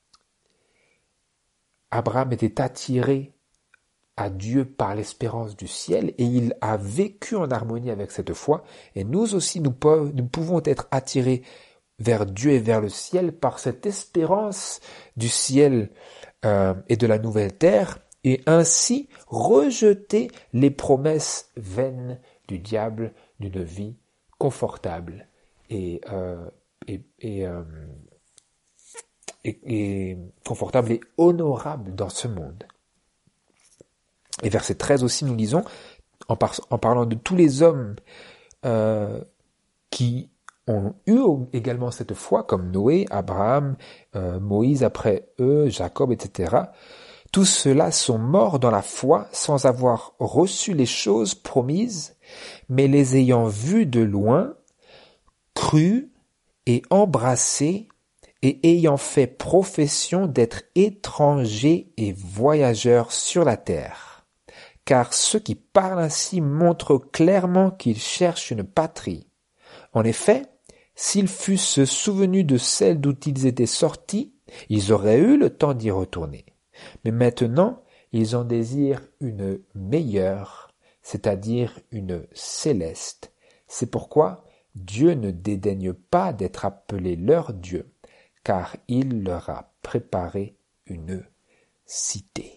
Abraham était attiré à Dieu par l'espérance du ciel, et il a vécu en harmonie avec cette foi, et nous aussi nous, peuvent, nous pouvons être attirés vers Dieu et vers le ciel par cette espérance du ciel euh, et de la nouvelle terre, et ainsi rejeter les promesses vaines du diable d'une vie confortable et, euh, et, et, euh, et, et confortable et honorable dans ce monde. Et verset treize aussi, nous lisons, en, par, en parlant de tous les hommes euh, qui ont eu également cette foi, comme Noé, Abraham, euh, Moïse après eux, Jacob, et cetera. Tous ceux-là sont morts dans la foi sans avoir reçu les choses promises, mais les ayant vues de loin, cru et embrassé, et ayant fait profession d'être étrangers et voyageurs sur la terre. Car ceux qui parlent ainsi montrent clairement qu'ils cherchent une patrie. En effet, s'ils fussent souvenus de celle d'où ils étaient sortis, ils auraient eu le temps d'y retourner. Mais maintenant, ils en désirent une meilleure, c'est-à-dire une céleste C'est pourquoi Dieu ne dédaigne pas d'être appelé leur Dieu, car il leur a préparé une cité.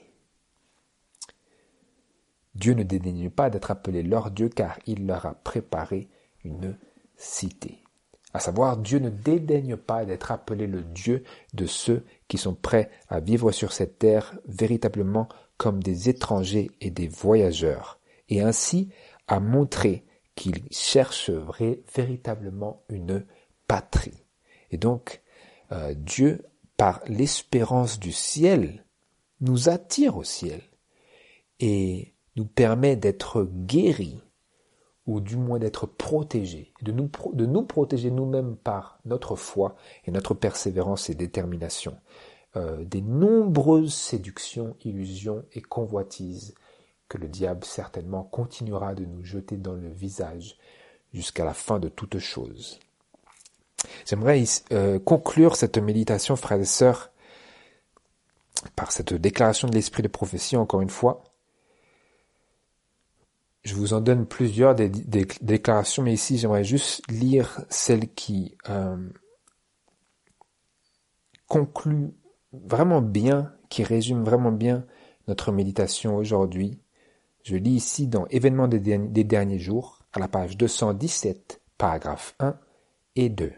Dieu ne dédaigne pas d'être appelé leur Dieu, car il leur a préparé une cité. À savoir, Dieu ne dédaigne pas d'être appelé le Dieu de ceux qui sont prêts à vivre sur cette terre véritablement comme des étrangers et des voyageurs, et ainsi à montrer qu'ils cherchent véritablement une patrie. Et donc, euh, Dieu, par l'espérance du ciel, nous attire au ciel et nous permet d'être guéris, ou du moins d'être protégés, de nous, de nous protéger nous-mêmes par notre foi et notre persévérance et détermination, euh, des nombreuses séductions, illusions et convoitises que le diable certainement continuera de nous jeter dans le visage jusqu'à la fin de toutes choses. J'aimerais euh, conclure cette méditation, frères et sœurs, par cette déclaration de l'esprit de prophétie, encore une fois. Je vous en donne plusieurs des, des, des déclarations, mais ici j'aimerais juste lire celle qui euh, conclut vraiment bien, qui résume vraiment bien notre méditation aujourd'hui. Je lis ici dans Événements des, des derniers jours, à la page deux cent dix-sept, paragraphes un et deux.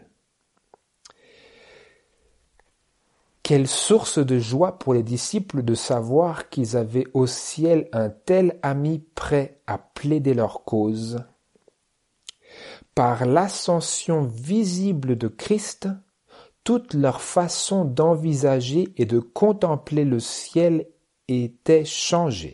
Quelle source de joie pour les disciples de savoir qu'ils avaient au ciel un tel ami prêt à plaider leur cause. Par l'ascension visible de Christ, toute leur façon d'envisager et de contempler le ciel était changée.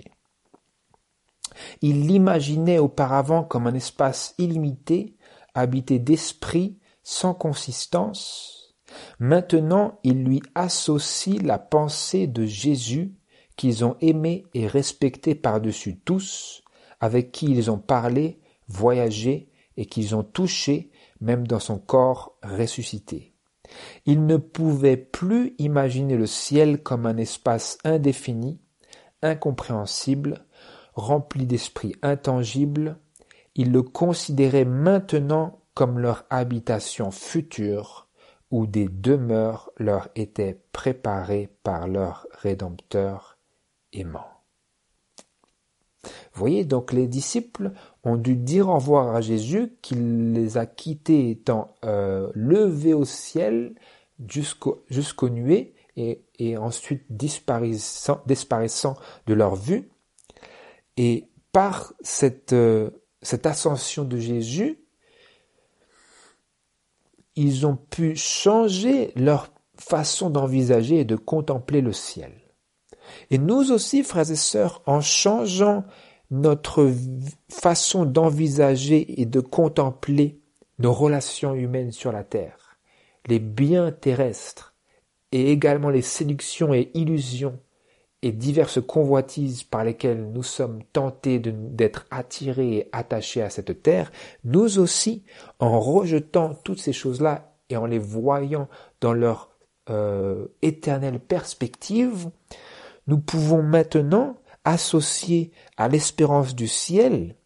Ils l'imaginaient auparavant comme un espace illimité, habité d'esprit, sans consistance. Maintenant, ils lui associent la pensée de Jésus qu'ils ont aimé et respecté par-dessus tous, avec qui ils ont parlé, voyagé et qu'ils ont touché, même dans son corps ressuscité. Ils ne pouvaient plus imaginer le ciel comme un espace indéfini, incompréhensible, rempli d'esprits intangibles. Ils le considéraient maintenant comme leur habitation future, où des demeures leur étaient préparées par leur Rédempteur aimant. Vous voyez, donc les disciples ont dû dire au revoir à Jésus, qu'il les a quittés étant euh, levés au ciel jusqu'au, jusqu'aux nuées et, et ensuite disparaissant, disparaissant de leur vue. Et par cette, euh, cette ascension de Jésus, ils ont pu changer leur façon d'envisager et de contempler le ciel. Et nous aussi, frères et sœurs, en changeant notre façon d'envisager et de contempler nos relations humaines sur la terre, les biens terrestres et également les séductions et illusions et diverses convoitises par lesquelles nous sommes tentés de, d'être attirés et attachés à cette terre, nous aussi, en rejetant toutes ces choses-là et en les voyant dans leur euh, éternelle perspective, nous pouvons maintenant associer à l'espérance du ciel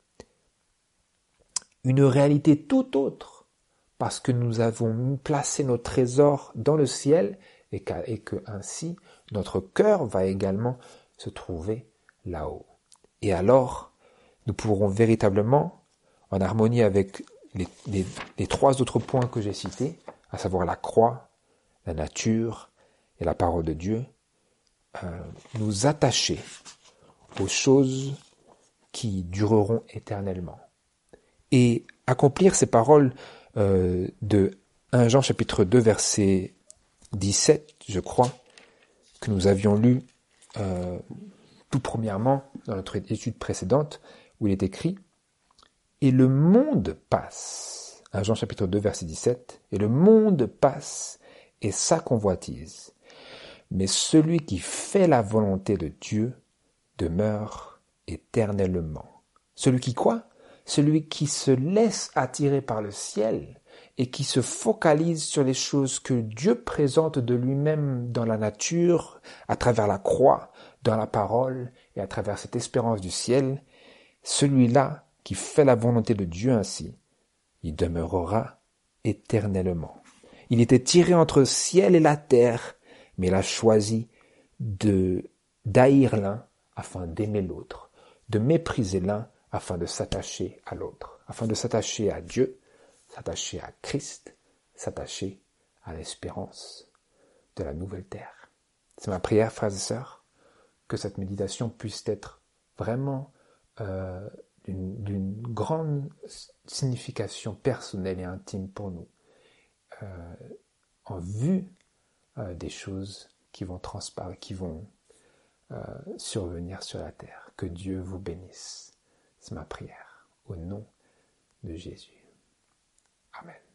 une réalité tout autre, parce que nous avons placé nos trésors dans le ciel et que, et que ainsi notre cœur va également se trouver là-haut. Et alors, nous pourrons véritablement, en harmonie avec les, les, les trois autres points que j'ai cités, à savoir la croix, la nature et la parole de Dieu, euh, nous attacher aux choses qui dureront éternellement. Et accomplir ces paroles euh, de premier Jean chapitre deux verset dix-sept, je crois, que nous avions lu euh, tout premièrement dans notre étude précédente, où il est écrit « Et le monde passe », premier Jean chapitre deux verset dix-sept, « Et le monde passe et sa convoitise, mais celui qui fait la volonté de Dieu demeure éternellement. » Celui qui quoi ? Celui qui se laisse attirer par le ciel et qui se focalise sur les choses que Dieu présente de lui-même dans la nature, à travers la croix, dans la parole et à travers cette espérance du ciel, celui-là qui fait la volonté de Dieu ainsi il demeurera éternellement. Il était tiré entre le ciel et la terre, mais il a choisi de d'haïr l'un afin d'aimer l'autre, de mépriser l'un afin de s'attacher à l'autre, afin de s'attacher à Dieu, s'attacher à Christ, s'attacher à l'espérance de la nouvelle terre. C'est ma prière, frères et sœurs, que cette méditation puisse être vraiment euh, d'une, d'une grande signification personnelle et intime pour nous, euh, en vue euh, des choses qui vont transparaître, qui vont euh, survenir sur la terre. Que Dieu vous bénisse. C'est ma prière, au nom de Jésus. Amen.